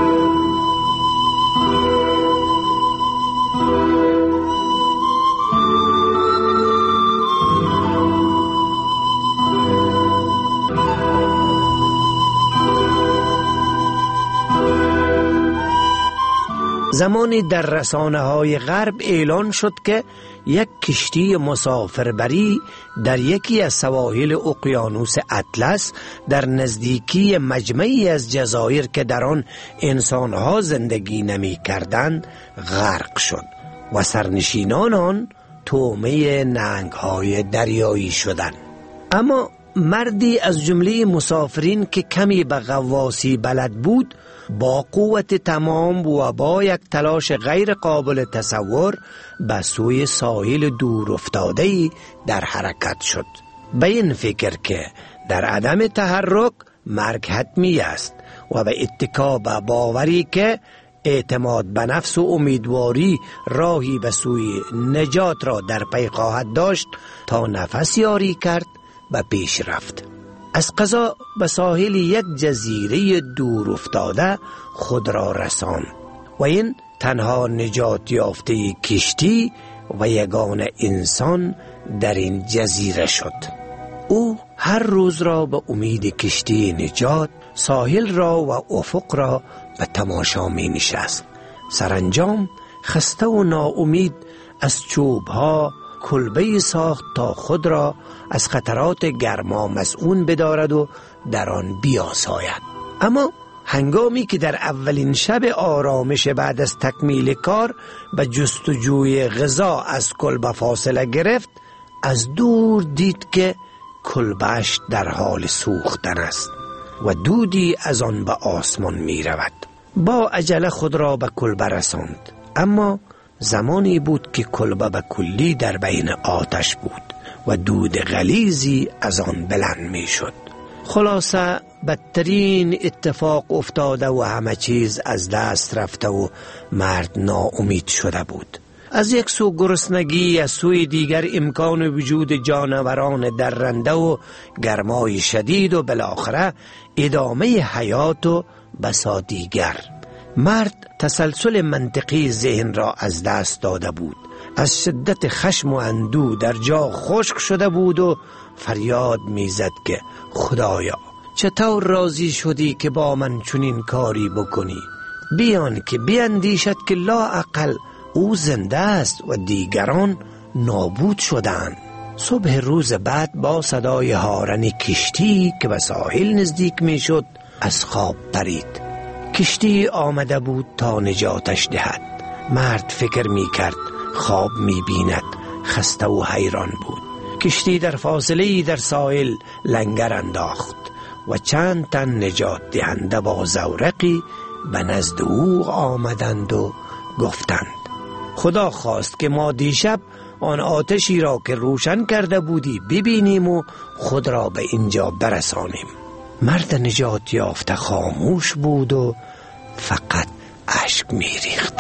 زمانی در رسانه‌های غرب اعلان شد که یک کشتی مسافربری در یکی از سواحل اقیانوس اطلس در نزدیکی مجمعی از جزایر که در آن انسانها زندگی نمی کردند غرق شد و سرنشینان آن طعمه نهنگ‌های دریایی شدند. اما مردی از جمله مسافرین که کمی به غواصی بلد بود با قوت تمام و با یک تلاش غیر قابل تصور به سوی ساحل دور افتاده‌ای در حرکت شد، به این فکر که در عدم تحرک مرگ حتمی است و به اتکا به باوری که اعتماد به نفس و امیدواری راهی به سوی نجات را در پی خواهد داشت تا نفس یاری کرد و پیش رفت. از قضا به ساحل یک جزیره دور افتاده خود را رساند و این تنها نجات یافته کشتی و یگانه انسان در این جزیره شد. او هر روز را به امید کشتی نجات ساحل را و افق را به تماشا می نشست. سرانجام خسته و ناامید از چوبها کلبه ساخت تا خود را از خطرات گرما مسئول بدارد و در آن بیاساید. اما هنگامی که در اولین شب آرامش بعد از تکمیل کار به جستجوی غذا از کلبه فاصله گرفت، از دور دید که کلبه‌اش در حال سوختن است و دودی از آن به آسمان می رود. با عجله خود را به کلبه رساند، اما زمانی بود که کلبه به کلی در بین آتش بود و دود غلیظی از آن بلند می شد. خلاصه بدترین اتفاق افتاده و همه چیز از دست رفته و مرد ناامید شده بود. از یک سو گرسنگی، از سوی دیگر امکان وجود جانوران درنده و گرمای شدید و بالاخره ادامه حیات و بسا دیگر. مرد تسلسل منطقی ذهن را از دست داده بود. از شدت خشم و اندوه در جا خشک شده بود و فریاد میزد که خدایا چطور راضی شدی که با من چنین کاری بکنی؟ بیان که بیندیشد که لااقل او زنده است و دیگران نابود شدند. صبح روز بعد با صدای هارن کشتی که به ساحل نزدیک می شد از خواب پرید. کشتی آمده بود تا نجاتش دهد. مرد فکر می کرد خواب می بیند، خسته و حیران بود. کشتی در فاصله‌ای در ساحل لنگر انداخت و چند تن نجات دهنده با زورقی به نزد او آمدند و گفتند خدا خواست که ما دیشب آن آتشی را که روشن کرده بودی ببینیم و خود را به اینجا برسانیم. مرد نجات یافته خاموش بود و فقط اشک می ریخت.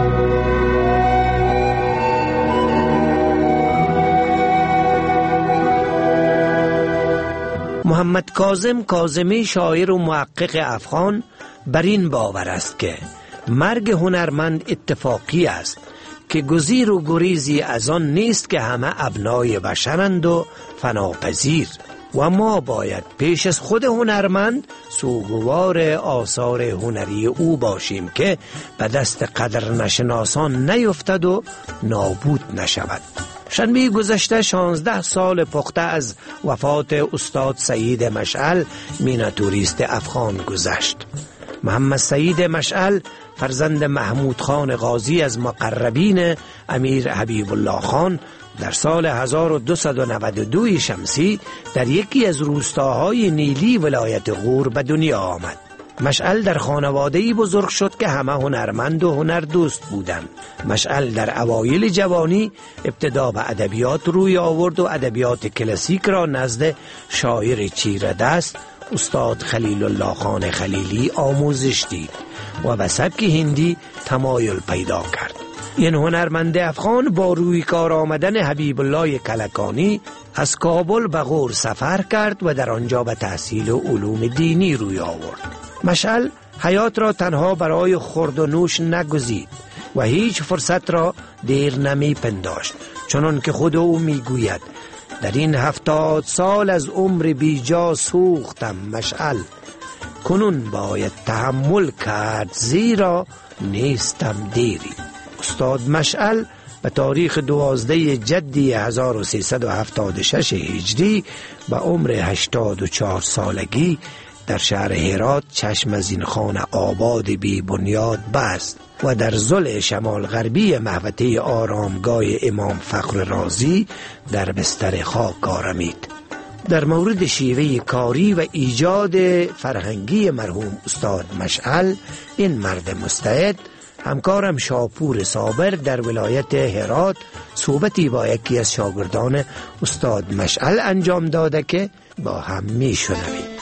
محمد کاظم کاظمی شاعر و محقق افغان بر این باور است که مرگ هنرمند اتفاقی است که گزیر و گریزی از آن نیست که همه ابنای بشرند و فناپذیر و ما باید پیش از خود هنرمند سوگوار آثار هنری او باشیم که به دست قدر نشناسان نیفتد و نابود نشود. شنبه گذشته 16 سال پخته از وفات استاد سعید مشعل میناتوریست افغان گذشت. محمد سعید مشعل فرزند محمود خان غازی از مقربین امیر حبیب الله خان در سال 1292 شمسی در یکی از روستاهای نیلی ولایت غور به دنیا آمد. مشعل در خانواده‌ای بزرگ شد که همه هنرمند و هنردوست بودند. مشعل در اوایل جوانی ابتدا به ادبیات روی آورد و ادبیات کلاسیک را نزد شاعر چیره دست استاد خلیل الله خان خلیلی آموزش دید و به سبک هندی تمایل پیدا کرد. این هنرمند افغان با روی کار آمدن حبیب الله کلکانی از کابل به غور سفر کرد و در آنجا به تحصیل علوم دینی روی آورد. مشعل حیات را تنها برای خورد و نوش نگزید و هیچ فرصت را دیر نمی پنداشت، چنان که خود او می گوید: در این 70 سال از عمر بیجا سوختم مشعل، کنون باید تحمل کرد زیرا نیستم دیری. استاد مشعل به تاریخ 12 جدی 1376 هجری به عمر 84 سالگی در شهر هرات چشم از این خانه آباد بی بنیاد بست و در ضلع شمال غربی محوطه آرامگاه امام فخر رازی در بستر خاک آرمید. در مورد شیوه کاری و ایجاد فرهنگی مرحوم استاد مشعل، این مرد مستعد، همکارم شاپور صابر در ولایت هرات صحبتی با یکی از شاگردان استاد مشعل انجام داده که با هم می شنویم.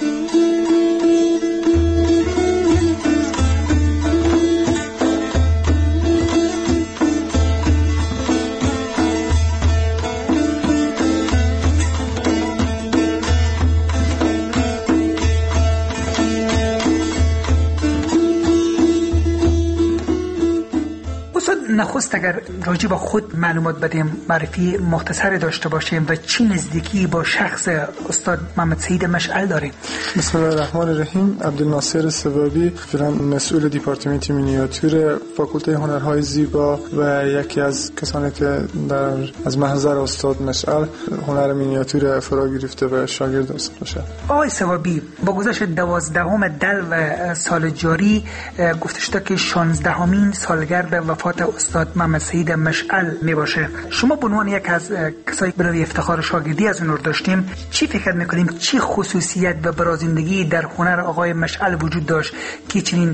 نخست اگر راجع با خود معلومات بدیم، معرفی مختصر داشته باشیم و چی نزدیکی با شخص استاد محمد سید مشعل داریم. بسم الله الرحمن الرحیم. عبدالناصر سبابی، فعلا مسئول دیپارتمنت مینیاتور فاکولته هنرهای زیبا و یکی از کسانی که از محضر استاد مشعل هنر مینیاتور فرا گرفته و شاگرد استاد مشعل. آقای سبابی، با گذشت 12 دل و سال جاری گفته شده که 16مین سالگرد وفات استاد محمد سید مشعل می باشه. شما به عنوان یک از کسایی برای افتخار شاگردی از اون داشتیم، چی فکر میکنیم چی خصوصیت و برازندگی در هنر آقای مشعل وجود داشت که چنین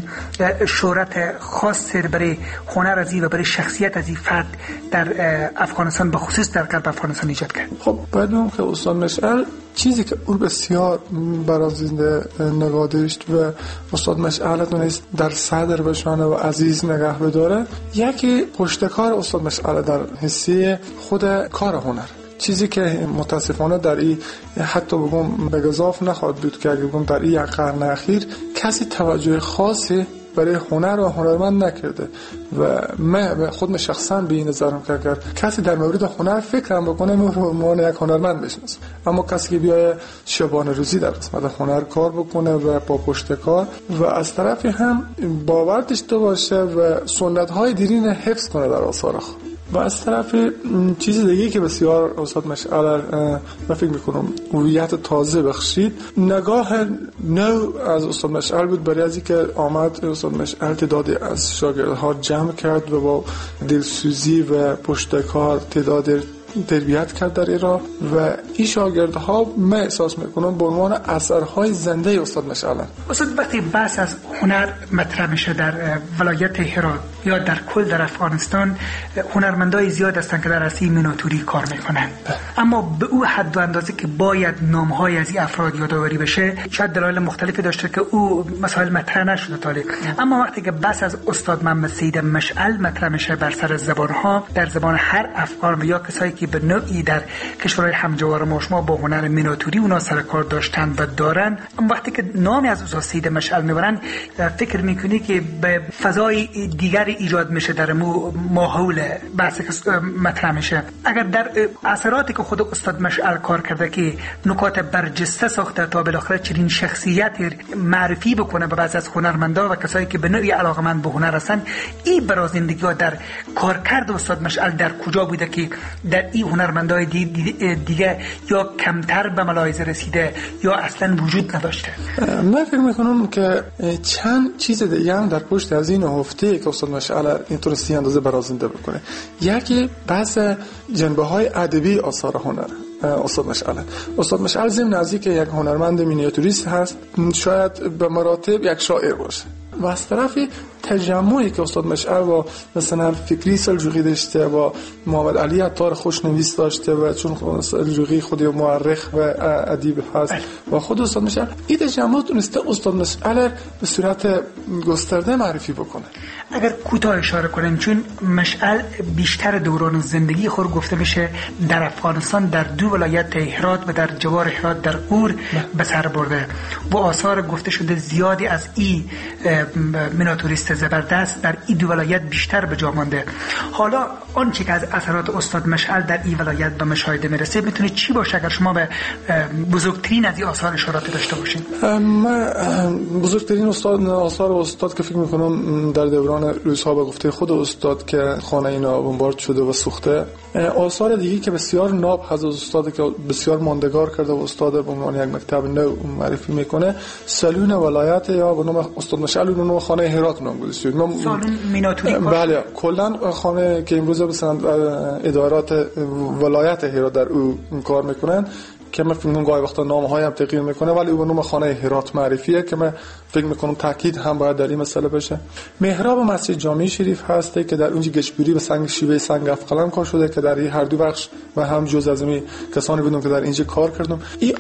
شهرت خاص برای هنر ازی و برای شخصیت ازی فرد در افغانستان به خصوص در غرب افغانستان ایجاد کرد؟ خب باید بگم که استاد مشعل چیزی که او بسیار برازنده نگاه داشت و استاد مشعل تونست در صدر بشانه و عزیز نگه بداره، یکی پشتکار استاد مشعل در حصه خود کار هنر، چیزی که متاسفانه در این حتی بگم به گزاف نخواهد بود که اگه بگم در این یک قرن اخیر کسی توجه خاصی برای هنر و هنرمند نکرده و من خودم شخصا به این نظرم که اگر کسی در مورد هنر فکرم بکنه من یک هنرمند بشناسم، اما کسی که بیایه شبانه روزی در قسمت هنر کار بکنه و با پشت کار و از طرفی هم باور داشته باشه و سنت های دیرین حفظ کنه در آثار خود. و از طرف چیز دیگه که بسیار استاد مشعل من فکر میکنم هویت تازه بخشید، نگاه نو از استاد مشعل بود برای از اینکه آمد استاد مشعل تعدادی از شاگردها جمع کرد و با دلسوزی و پشتکار تعداد تربیت کرد در ایران و این شاگردها من احساس میکنم به عنوان اثرهای زنده استاد مشعل. استاد وقتی بحث از هنر مطرح میشه در ولایت هرات یا در کل در افغانستان، هنرمندای زیاد هستن که در عرصه میناتوری کار میکنن، اما به او حد و اندازه که باید نامهای از این افراد یادآوری بشه شاید دلایل مختلفی داشته که او مسائل مطرح نشده تا اما وقتی که بحث از استاد محمد سید مشعل مطرح میشه بر سر زبانها، در زبان هر افغان یا کسایی که به نوعی در کشورهای همجوار ما شما با هنر میناتوری اونا سر کار داشتن و دارن، اما وقتی که نامی از استاد سید مشعل میبرن فکر میکنی که به فضای دیگر ایجاد میشه در ماحول بحثی که مطرح میشه. اگر در اثراتی که خود استاد مشعل کار کرده که نکات برجسته ساخته تا بالاخره چنین شخصیت معرفی بکنه به بعضی از هنرمندا و کسایی که به نوعی علاقمند به هنر هستن، این برازندگی ها در کارکرد استاد مشعل در کجا بوده که در این هنرمندای دیگه یا کمتر به ملاحظه رسیده یا اصلا وجود نداشته؟ من فکر میکنم که چند چیز دیگه هم در پشت از این هفته که استاد مشعل اینطوری اندازه برازنده بکنه. یکی بحث جنبه های ادبی آثار هنر استاد مشعل ضمن از اینکه یک هنرمند مینیاتوریست هست شاید به مراتب یک شاعر باشه و از طرفی تجمعی که استاد مشعل با مثلا فکری سلجوقی داشته، با محمد علی عطار خوشنویس داشته و چون سلجوقی خود مورخ و ادیب هست و خود استاد مشعل، این تجمع تونسته استاد مشعل به صورت گسترده معرفی بکنه. اگر کوتاه اشاره کنیم، چون مشعل بیشتر دوران زندگی خود گفته میشه در افغانستان در دو ولایت هرات و در جوار هرات در غور به سر برده و آثار گفته شده زیادی از این میناتوریست زبردست در این دو ولایت بیشتر به جا مانده. حالا آنچه که از اثرات استاد مشعل در این ولایت به مشاهده میرسه میتونه چی باشه اگر شما به بزرگترین از این آثار اشارات داشته باشین؟ من بزرگترین آثار استاد که فکر میکنم در دوران روزها به گفته خود استاد که خانه اینا بمبارد شده و سوخته، آثار دیگه که بسیار ناب از استاد که بسیار ماندگار کرده و استاد به عنوان یک مکتب نو معرفی میکنه، سالون ولایت یا به نام استاد مشعل به نام خانه هرات نام گذاشته. سالون میناتوری. بله، کلا خانه که امروز مثلا ادارات ولایت هرات در او کار میکنن که من فکر می‌کنم گاهی وقتا نام‌های هم تغییر میکنه، ولی او به نام خانه هرات معرفیه که من فکر میکنم تاکید هم باید در این مسئله بشه. محراب مسجد جامع شریف هسته که در اونجا گچبوری به سنگ شیوه سنگ افقلم کار شده که در این هر دو بخش و هم جز از می کسانی بودم که در اینجا کار کردم. این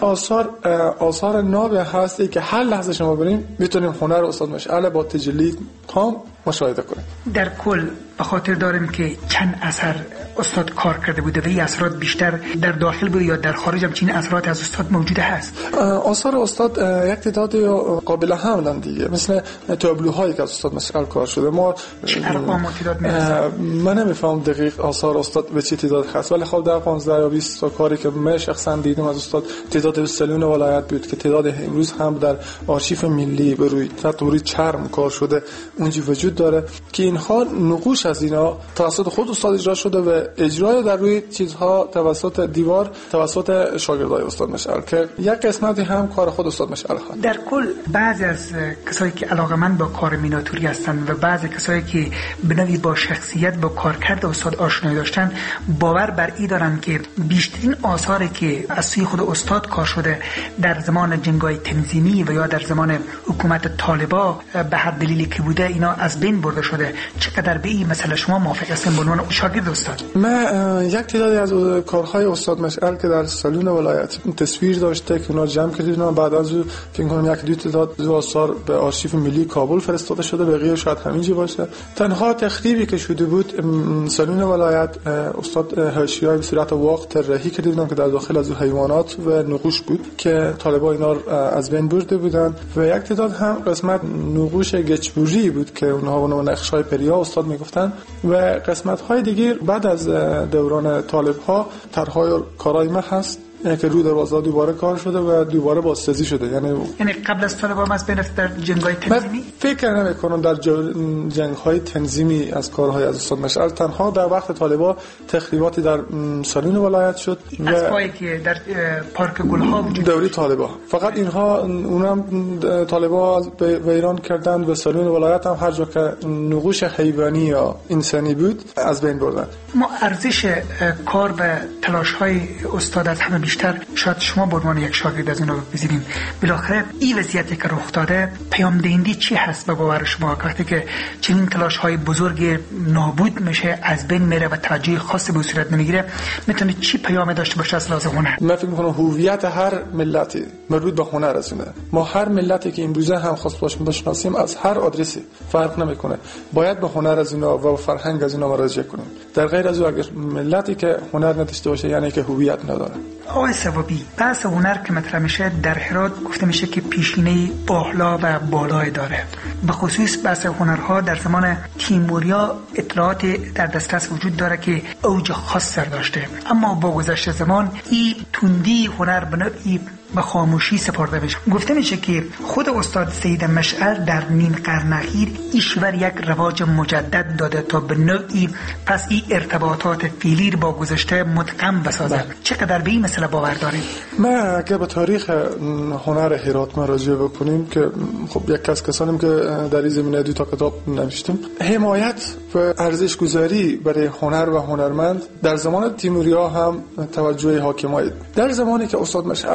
آثار ناب هسته که هر لحظه شما بریم میتونیم هنر استاد مشعل با تجلی تام مشاهده کنیم. در کل به خاطر داریم که چند اثر استاد کار کرده بوده و این اثرات بیشتر در داخل بوده یا در خارج هم چین اثرات از استاد موجوده هست؟ آثار استاد یک تعداد قابل حملن دیگه، مثل تابلوهایی که از استاد مشعل کار شده. ما ارقام و تعداد میرسه؟ من نمیفهم دقیق آثار استاد به چه تعداد هست، ولی خب در 15 یا 20 تا کاری که من شخصا دیدم از استاد تعداد سالون ولایت بود که تعداد امروز هم در آرشیو ملی به روی تطوری چرم کار شده اونجا وجود داره که اینها نقوش از اینا توسط خود استاد اجرا شده و اجرای در روی چیزها توسط دیوار توسط شاگردای استاد مشعل که یک قسمتی هم کار خود استاد مشعل هست. در کل بعضی از کسایی که علاقه‌مند با کار میناتوری هستند و بعضی کسایی که به نوعی با شخصیت با کارکرد استاد آشنایی داشتن باور بر این دارن که بیشترین آثاری که از سوی خود استاد کار شده در زمان جنگ‌های تنظیمی و یا در زمان حکومت طالبا به هر دلیلی که بوده اینا از بین برده شده. چقدر به این مسئله شما موافق هستین به عنوان شاگرد استاد؟ من یک تعدادی از کارهای استاد مشعل که در سالون ولایت تصویر داشته که اونا جمع کردیم، بعد از او فکر کنم یک دو تعداد آثار به آرشیو ملی کابل فرستاده شده، بقیه شاید همینجا باشه. تنها تخریبی که شده بود سالون ولایت استاد حاشیه‌ای به صورت واق طراحی کرده بودن که در داخل از حیوانات و نقوش بود که طالبا اینا از بین برده بودن و یک تعداد هم قسمت نقوش گچبوری بود که اونها به نام نقش‌های پریا استاد میگفتن و قسمت‌های دیگه بعد از دوران طالب‌ها طرح‌های کارای ما هست که رو دروازه دوباره کار شده و دوباره بازسازی شده. یعنی قبل از طالبان از بین در جنگ‌های تنظیمی فکر نمی‌کنم در جنگ‌های تنظیمی از کارهای از استاد مشعل، تنها در وقت طالبان تخریباتی در سالون ولایت شد از پایی که در پارک گلها دوری طالبان فقط اینها اونم طالبان به ایران کردن و سالون ولایت هم هر جا که نقوش حیوانی یا انسانی بود از بین بردن. ما ارزش کار و تلاش‌های استاد از همه بیشتر شاید شما به عنوان یک شاگرد از اینا بپذیرین. بالاخره این وضعیتی که رخ داده پیام دهنده چی هست به باور شما وقتی که چنین تلاش‌های بزرگ نابود میشه، از بین میره و توجه خاصی به صورت نمیگیره، میتونه چی پیام داشته باشه از لحاظ هنر؟ من فکر می‌کنم هویت هر ملتی مربوط به هنر است. ما هر ملتی که امروزه هم خاص باشیم بشناسیم از هر آدرسی فرق نمیکنه، باید به هنر از اینا و فرهنگ از اینا مراجعه کنیم. در غیر از او اگر ملتی که هنر نداشته باشه یعنی که هویت نداره. آقای ثوابی، بحث هنر که مطرح میشه در هرات گفته میشه که پیشینه بالا و بالای داره. به خصوص بحث هنرها در زمان تیموریا اطلاعات در دسترس وجود داره که اوج خاص داشته، اما با گذشت زمان این تندی هنر به نوعی به خاموشی سپرده میشه. گفته میشه که خود استاد سید مشعل در نیم قرن اخیر ایشور یک رواج مجدد داده تا به نوعی پس این ارتباطات فعلی با گذشته مدغم بسازه. چقدر به این مسئله باور دارید؟ ما اگه به تاریخ هنر هرات مراجعه بکنیم که خب یک کسانیم که در این زمینه دو تا کتاب نوشتیم، حمایت و ارزش گذاری برای هنر و هنرمند در زمان تیموریا هم توجه حاکمای در زمانی که استاد مشعل هم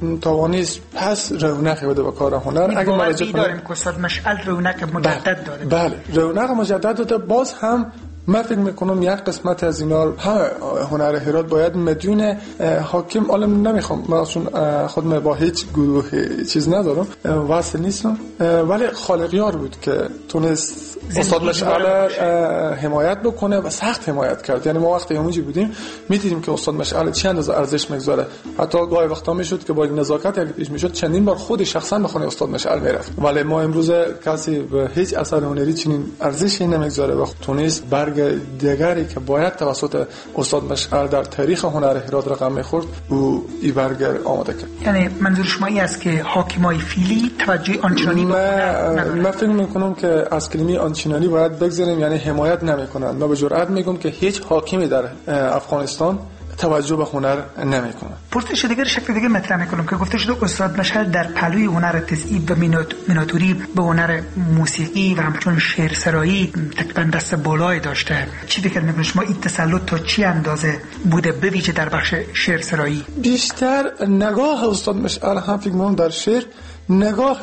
توانست پس رونق بده به کار هنر. اگه مراجعه داریم که استاد مشعل رونق مجدد داده. بله رونق مجدد داده. باز هم من فکر میکنم یک قسمت از اینا هنر هرات باید مدیون حاکم، عالم نمیخوام من چون خودم با هیچ گروه چیز ندارم وصل نیستم، ولی خالقیار بود که تونست استاد مشعل حمایت بکنه و سخت حمایت کرد. یعنی ما وقتی اونجا بودیم میدیدیم که استاد مشعل چه اندازه ارزش میگذاره. حتی گاهی وقتا میشد که با نزاکت اگه پیش میشد چندین بار خود شخصا به خونه استاد مشعل میرفت، ولی ما امروز کسی به هیچ اثر هنری چنین ارزشی نمیگذاره و تونست برگ دیگری که باید توسط استاد مشعل در تاریخ هنر هرات رقم میخورد او ای برگ آماده کرد. یعنی منظور شما این است که حاکمای فیلی توجه آنچنانی من فکر میکنم که از کلمه آنچنانی باید بگذاریم، یعنی حمایت نمیکنن. من به جرئت میگم که هیچ حاکمی در افغانستان توجه به هنر نمیکنه. پرسش دیگر شکل دیگه مطرح میکنم که گفته شده استاد مشعل در پهلوی هنر تزئیب و میناتوری به هنر موسیقی و همچنین شعرسرایی تقریبا دست بالای داشته. چی فکر میکنید شما این تسلط تا چی اندازه بوده به ویژه در بخش شعرسرایی؟ بیشتر نگاه استاد مشعل هم فکر میکنم در شعر نگاه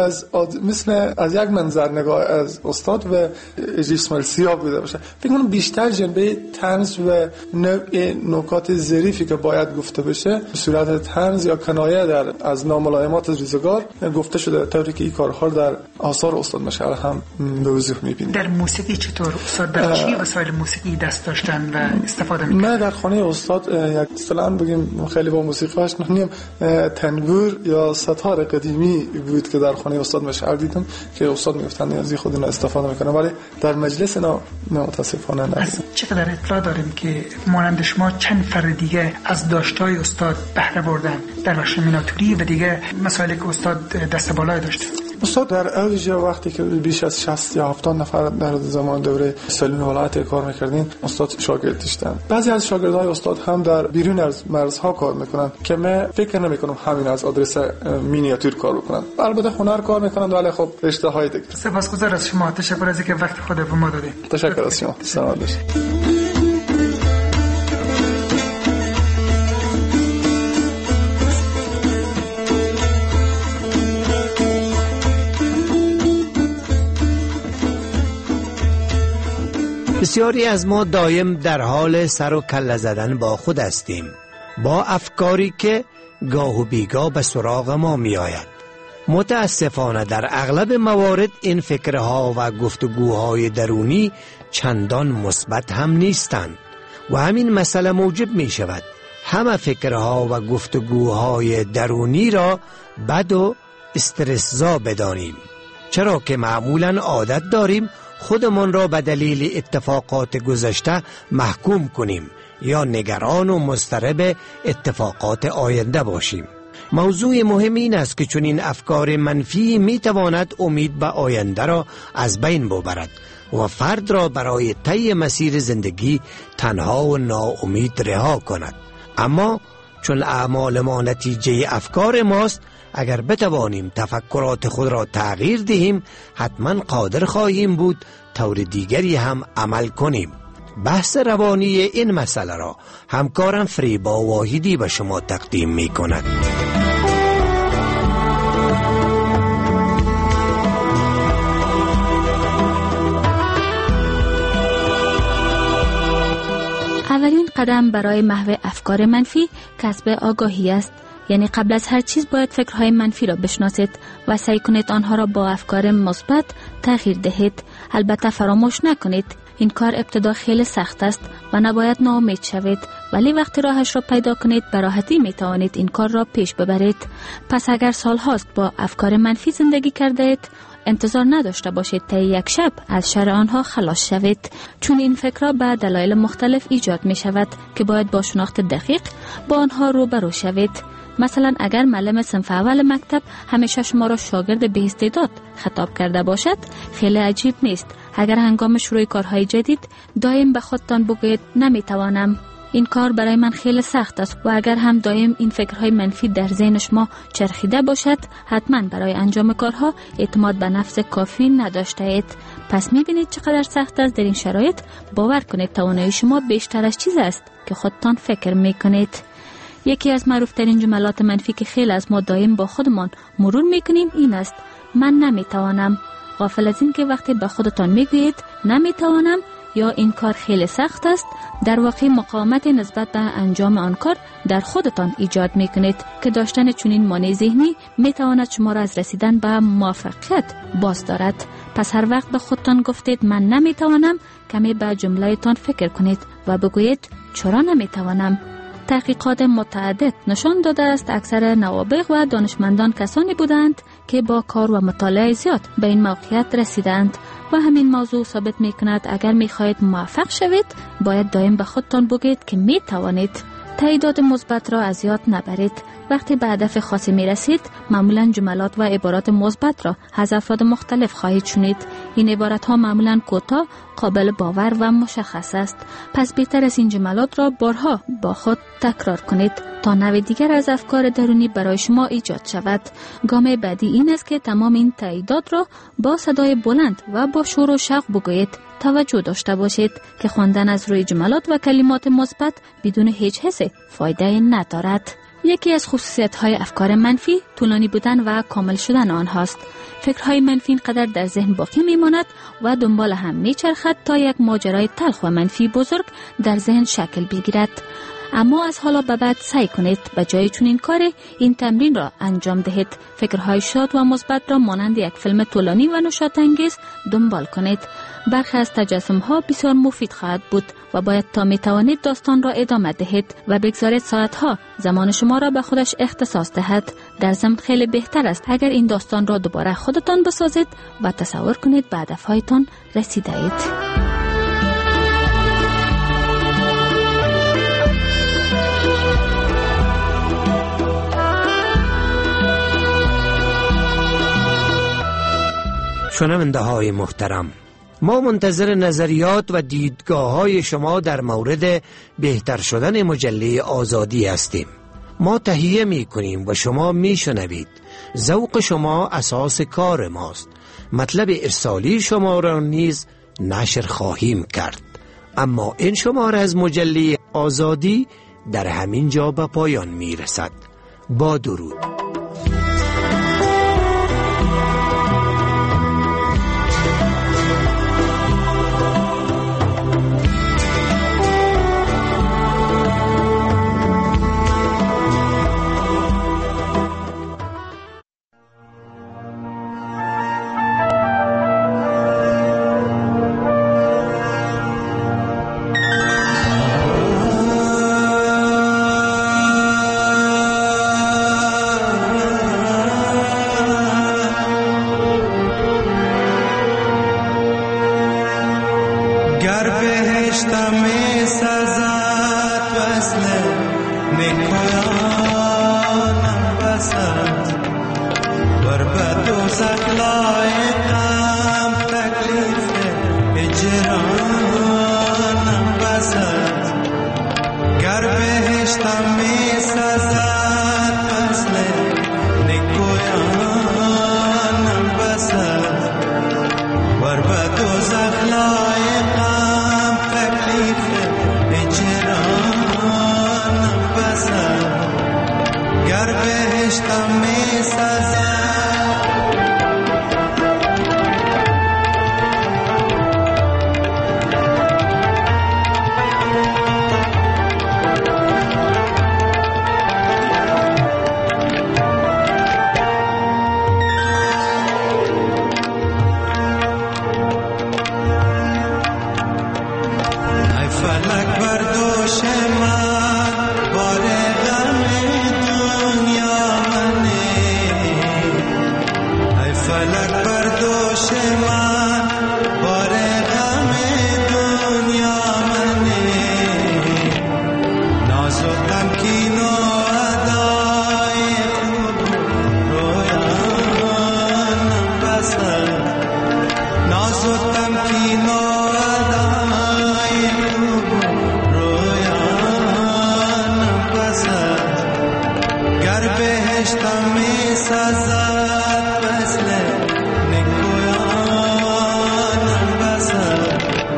مثل از یک منظر نگاه از استاد و اسماعیل سیاه بوده باشه. فکر کنم بیشتر جنبه طنز و نکات ظریفی که باید گفته بشه به صورت طنز یا کنایه در از ناملایمات روزگار گفته شده، طوری که این کارها در آثار استاد مشعل هم به وضوح می‌بینیم. در موسیقی چطور استاد در چی وسایل موسیقی دست داشتن و استفاده می‌کردن؟ من در خانه استاد یک اصطلاحاً بگیم خیلی با موسیقی آشنا نیم، تنبور یا ستار قدیمی بود که در خانه استاد مشعل دیدم که استاد میگفتن از خود اینا استفاده میکنه، ولی در مجلس اینا متاسفانه نه. چقدر اطلاع داریم که مانند شما چند فرد دیگه از داشتهای استاد بهره بردن در بخش میناتوری و دیگه مسائلی که استاد دست بالای داشت؟ استاد در اوج وقتی که بیش از 60 یا 70 نفر در زمان دوره سالون ولایت کار میکردین استاد شاگرد داشتن. بعضی از شاگردای استاد هم در بیرون از مرزها کار میکنن که من فکر نمیکنم همین از آدرس مینیاتور کار بکنن. البته هنر کار میکنن ولی خب رشته های دیگه. سپاسگزارم از شما. تشکر از اینکه وقت خود به ما دادید. تشکر از شما. سلامت باشید. بسیاری از ما دایم در حال سر و کله زدن با خود هستیم، با افکاری که گاه و بیگاه به سراغ ما می آید. متاسفانه در اغلب موارد این فکرها و گفتگوهای درونی چندان مثبت هم نیستند و همین مسئله موجب می شود همه فکرها و گفتگوهای درونی را بد و استرسزا بدانیم، چرا که معمولا عادت داریم خودمان را به دلیل اتفاقات گذشته محکوم کنیم یا نگران و مضطرب اتفاقات آینده باشیم. موضوع مهم این است که چون این افکار منفی می تواند امید به آینده را از بین ببرد و فرد را برای طی مسیر زندگی تنها و ناامید رها کند. اما چون اعمال ما نتیجه افکار ماست، اگر بتوانیم تفکرات خود را تغییر دهیم حتما قادر خواهیم بود طور دیگری هم عمل کنیم. بحث روانی این مسئله را همکارم فریبا واحدی به شما تقدیم می کند. اولین قدم برای محو افکار منفی کسب آگاهی است. یعنی قبل از هر چیز باید فکرهای منفی را بشناسید و سعی کنید آنها را با افکار مثبت تغییر دهید. البته فراموش نکنید این کار ابتدا خیلی سخت است و نباید ناامید شوید، ولی وقتی راهش را پیدا کنید به راحتی می توانید این کار را پیش ببرید. پس اگر سال هاست با افکار منفی زندگی کرده اید، انتظار نداشته باشید تا یک شب از شر آنها خلاص شوید، چون این فکرها به دلایل مختلف ایجاد می شود که باید با شناخت دقیق با آنها روبرو شوید. مثلا اگر معلم صنف اول مکتب همیشه شما را شاگرد به استعداد خطاب کرده باشد، خیلی عجیب نیست اگر هنگام شروع کارهای جدید دائم به خودتان بگویید نمیتوانم، این کار برای من خیلی سخت است، و اگر هم دائم این فکرهای منفی در ذهن شما چرخیده باشد، حتما برای انجام کارها اعتماد به نفس کافی نداشته اید. پس میبینید چقدر سخت است در این شرایط باور کنید توانایی شما بیشتر از چیز است که خودتان فکر میکنید. یکی از معروفترین جملات منفی که خیلی از ما دائم با خودمان مرور میکنیم این است: من نمیتوانم. غافل از این که وقتی به خودتان میگویید نمیتوانم یا این کار خیلی سخت است، در واقع مقاومت نسبت به انجام آن کار در خودتان ایجاد میکنید که داشتن چنین مانع ذهنی میتواند شما را از رسیدن به موفقیت باز دارد. پس هر وقت به خودتان گفتید من نمیتوانم، کمی به جملهتان فکر کنید و بگویید چرا نمیتوانم. تحقیقات متعدد نشان داده است اکثر نوابغ و دانشمندان کسانی بودند که با کار و مطالعه زیاد به این موقعیت رسیدند و همین موضوع ثابت می کند اگر می خواهید موفق شوید باید دائم به خودتان بگید که می توانید. تعداد مثبت را از یاد نبرید. وقتی به هدف خاصی می رسید معمولا جملات و عبارات مثبت را از افراد مختلف خواهید شنید. این عبارت ها معمولا کوتاه، قابل باور و مشخص است. پس بهتر از این جملات را بارها با خود تکرار کنید تا نوع دیگر از افکار درونی برای شما ایجاد شود. گام بعدی این است که تمام این تعداد را با صدای بلند و با شور و شوق بگویید. توجه داشته باشید که خواندن از روی جملات و کلمات مثبت بدون هیچ حس فایده ندارد. یکی از خصوصیت‌های افکار منفی طولانی بودن و کامل شدن آنهاست. فکرهای منفی اینقدر در ذهن باقی میماند و دنبال هم میچرخد تا یک ماجرای تلخ و منفی بزرگ در ذهن شکل بگیرد. اما از حالا به بعد سعی کنید به جای چنین کاری این تمرین را انجام دهید. فکرهای شاد و مثبت را مانند یک فیلم طولانی و نشاط‌انگیز دنبال کنید. برخی از تجسم‌ها بسیار مفید خواهد بود و باید تا می‌توانید داستان را ادامه دهید و بگذارید ساعت‌ها زمان شما را به خودش اختصاص دهد. در ضمن خیلی بهتر است اگر این داستان را دوباره خودتان بسازید و تصور کنید به هدف‌هایتان رسیده اید. شنونده های محترم، ما منتظر نظریات و دیدگاه های شما در مورد بهتر شدن مجله آزادی هستیم. ما تهیه می کنیم و شما می شنوید. ذوق شما اساس کار ماست. مطلب ارسالی شما را نیز نشر خواهیم کرد. اما این شماره از مجله آزادی در همین جا به پایان می رسد. با درود.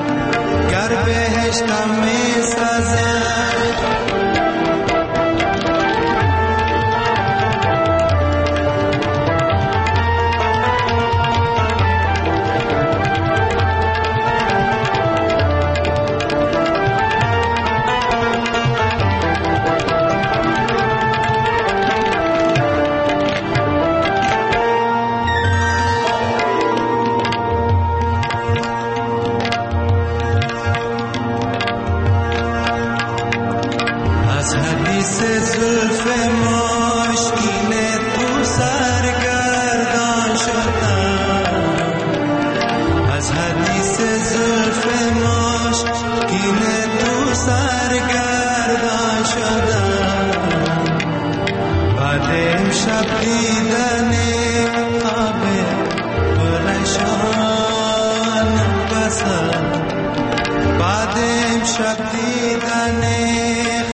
بهشتم می سازد از حدیث زلف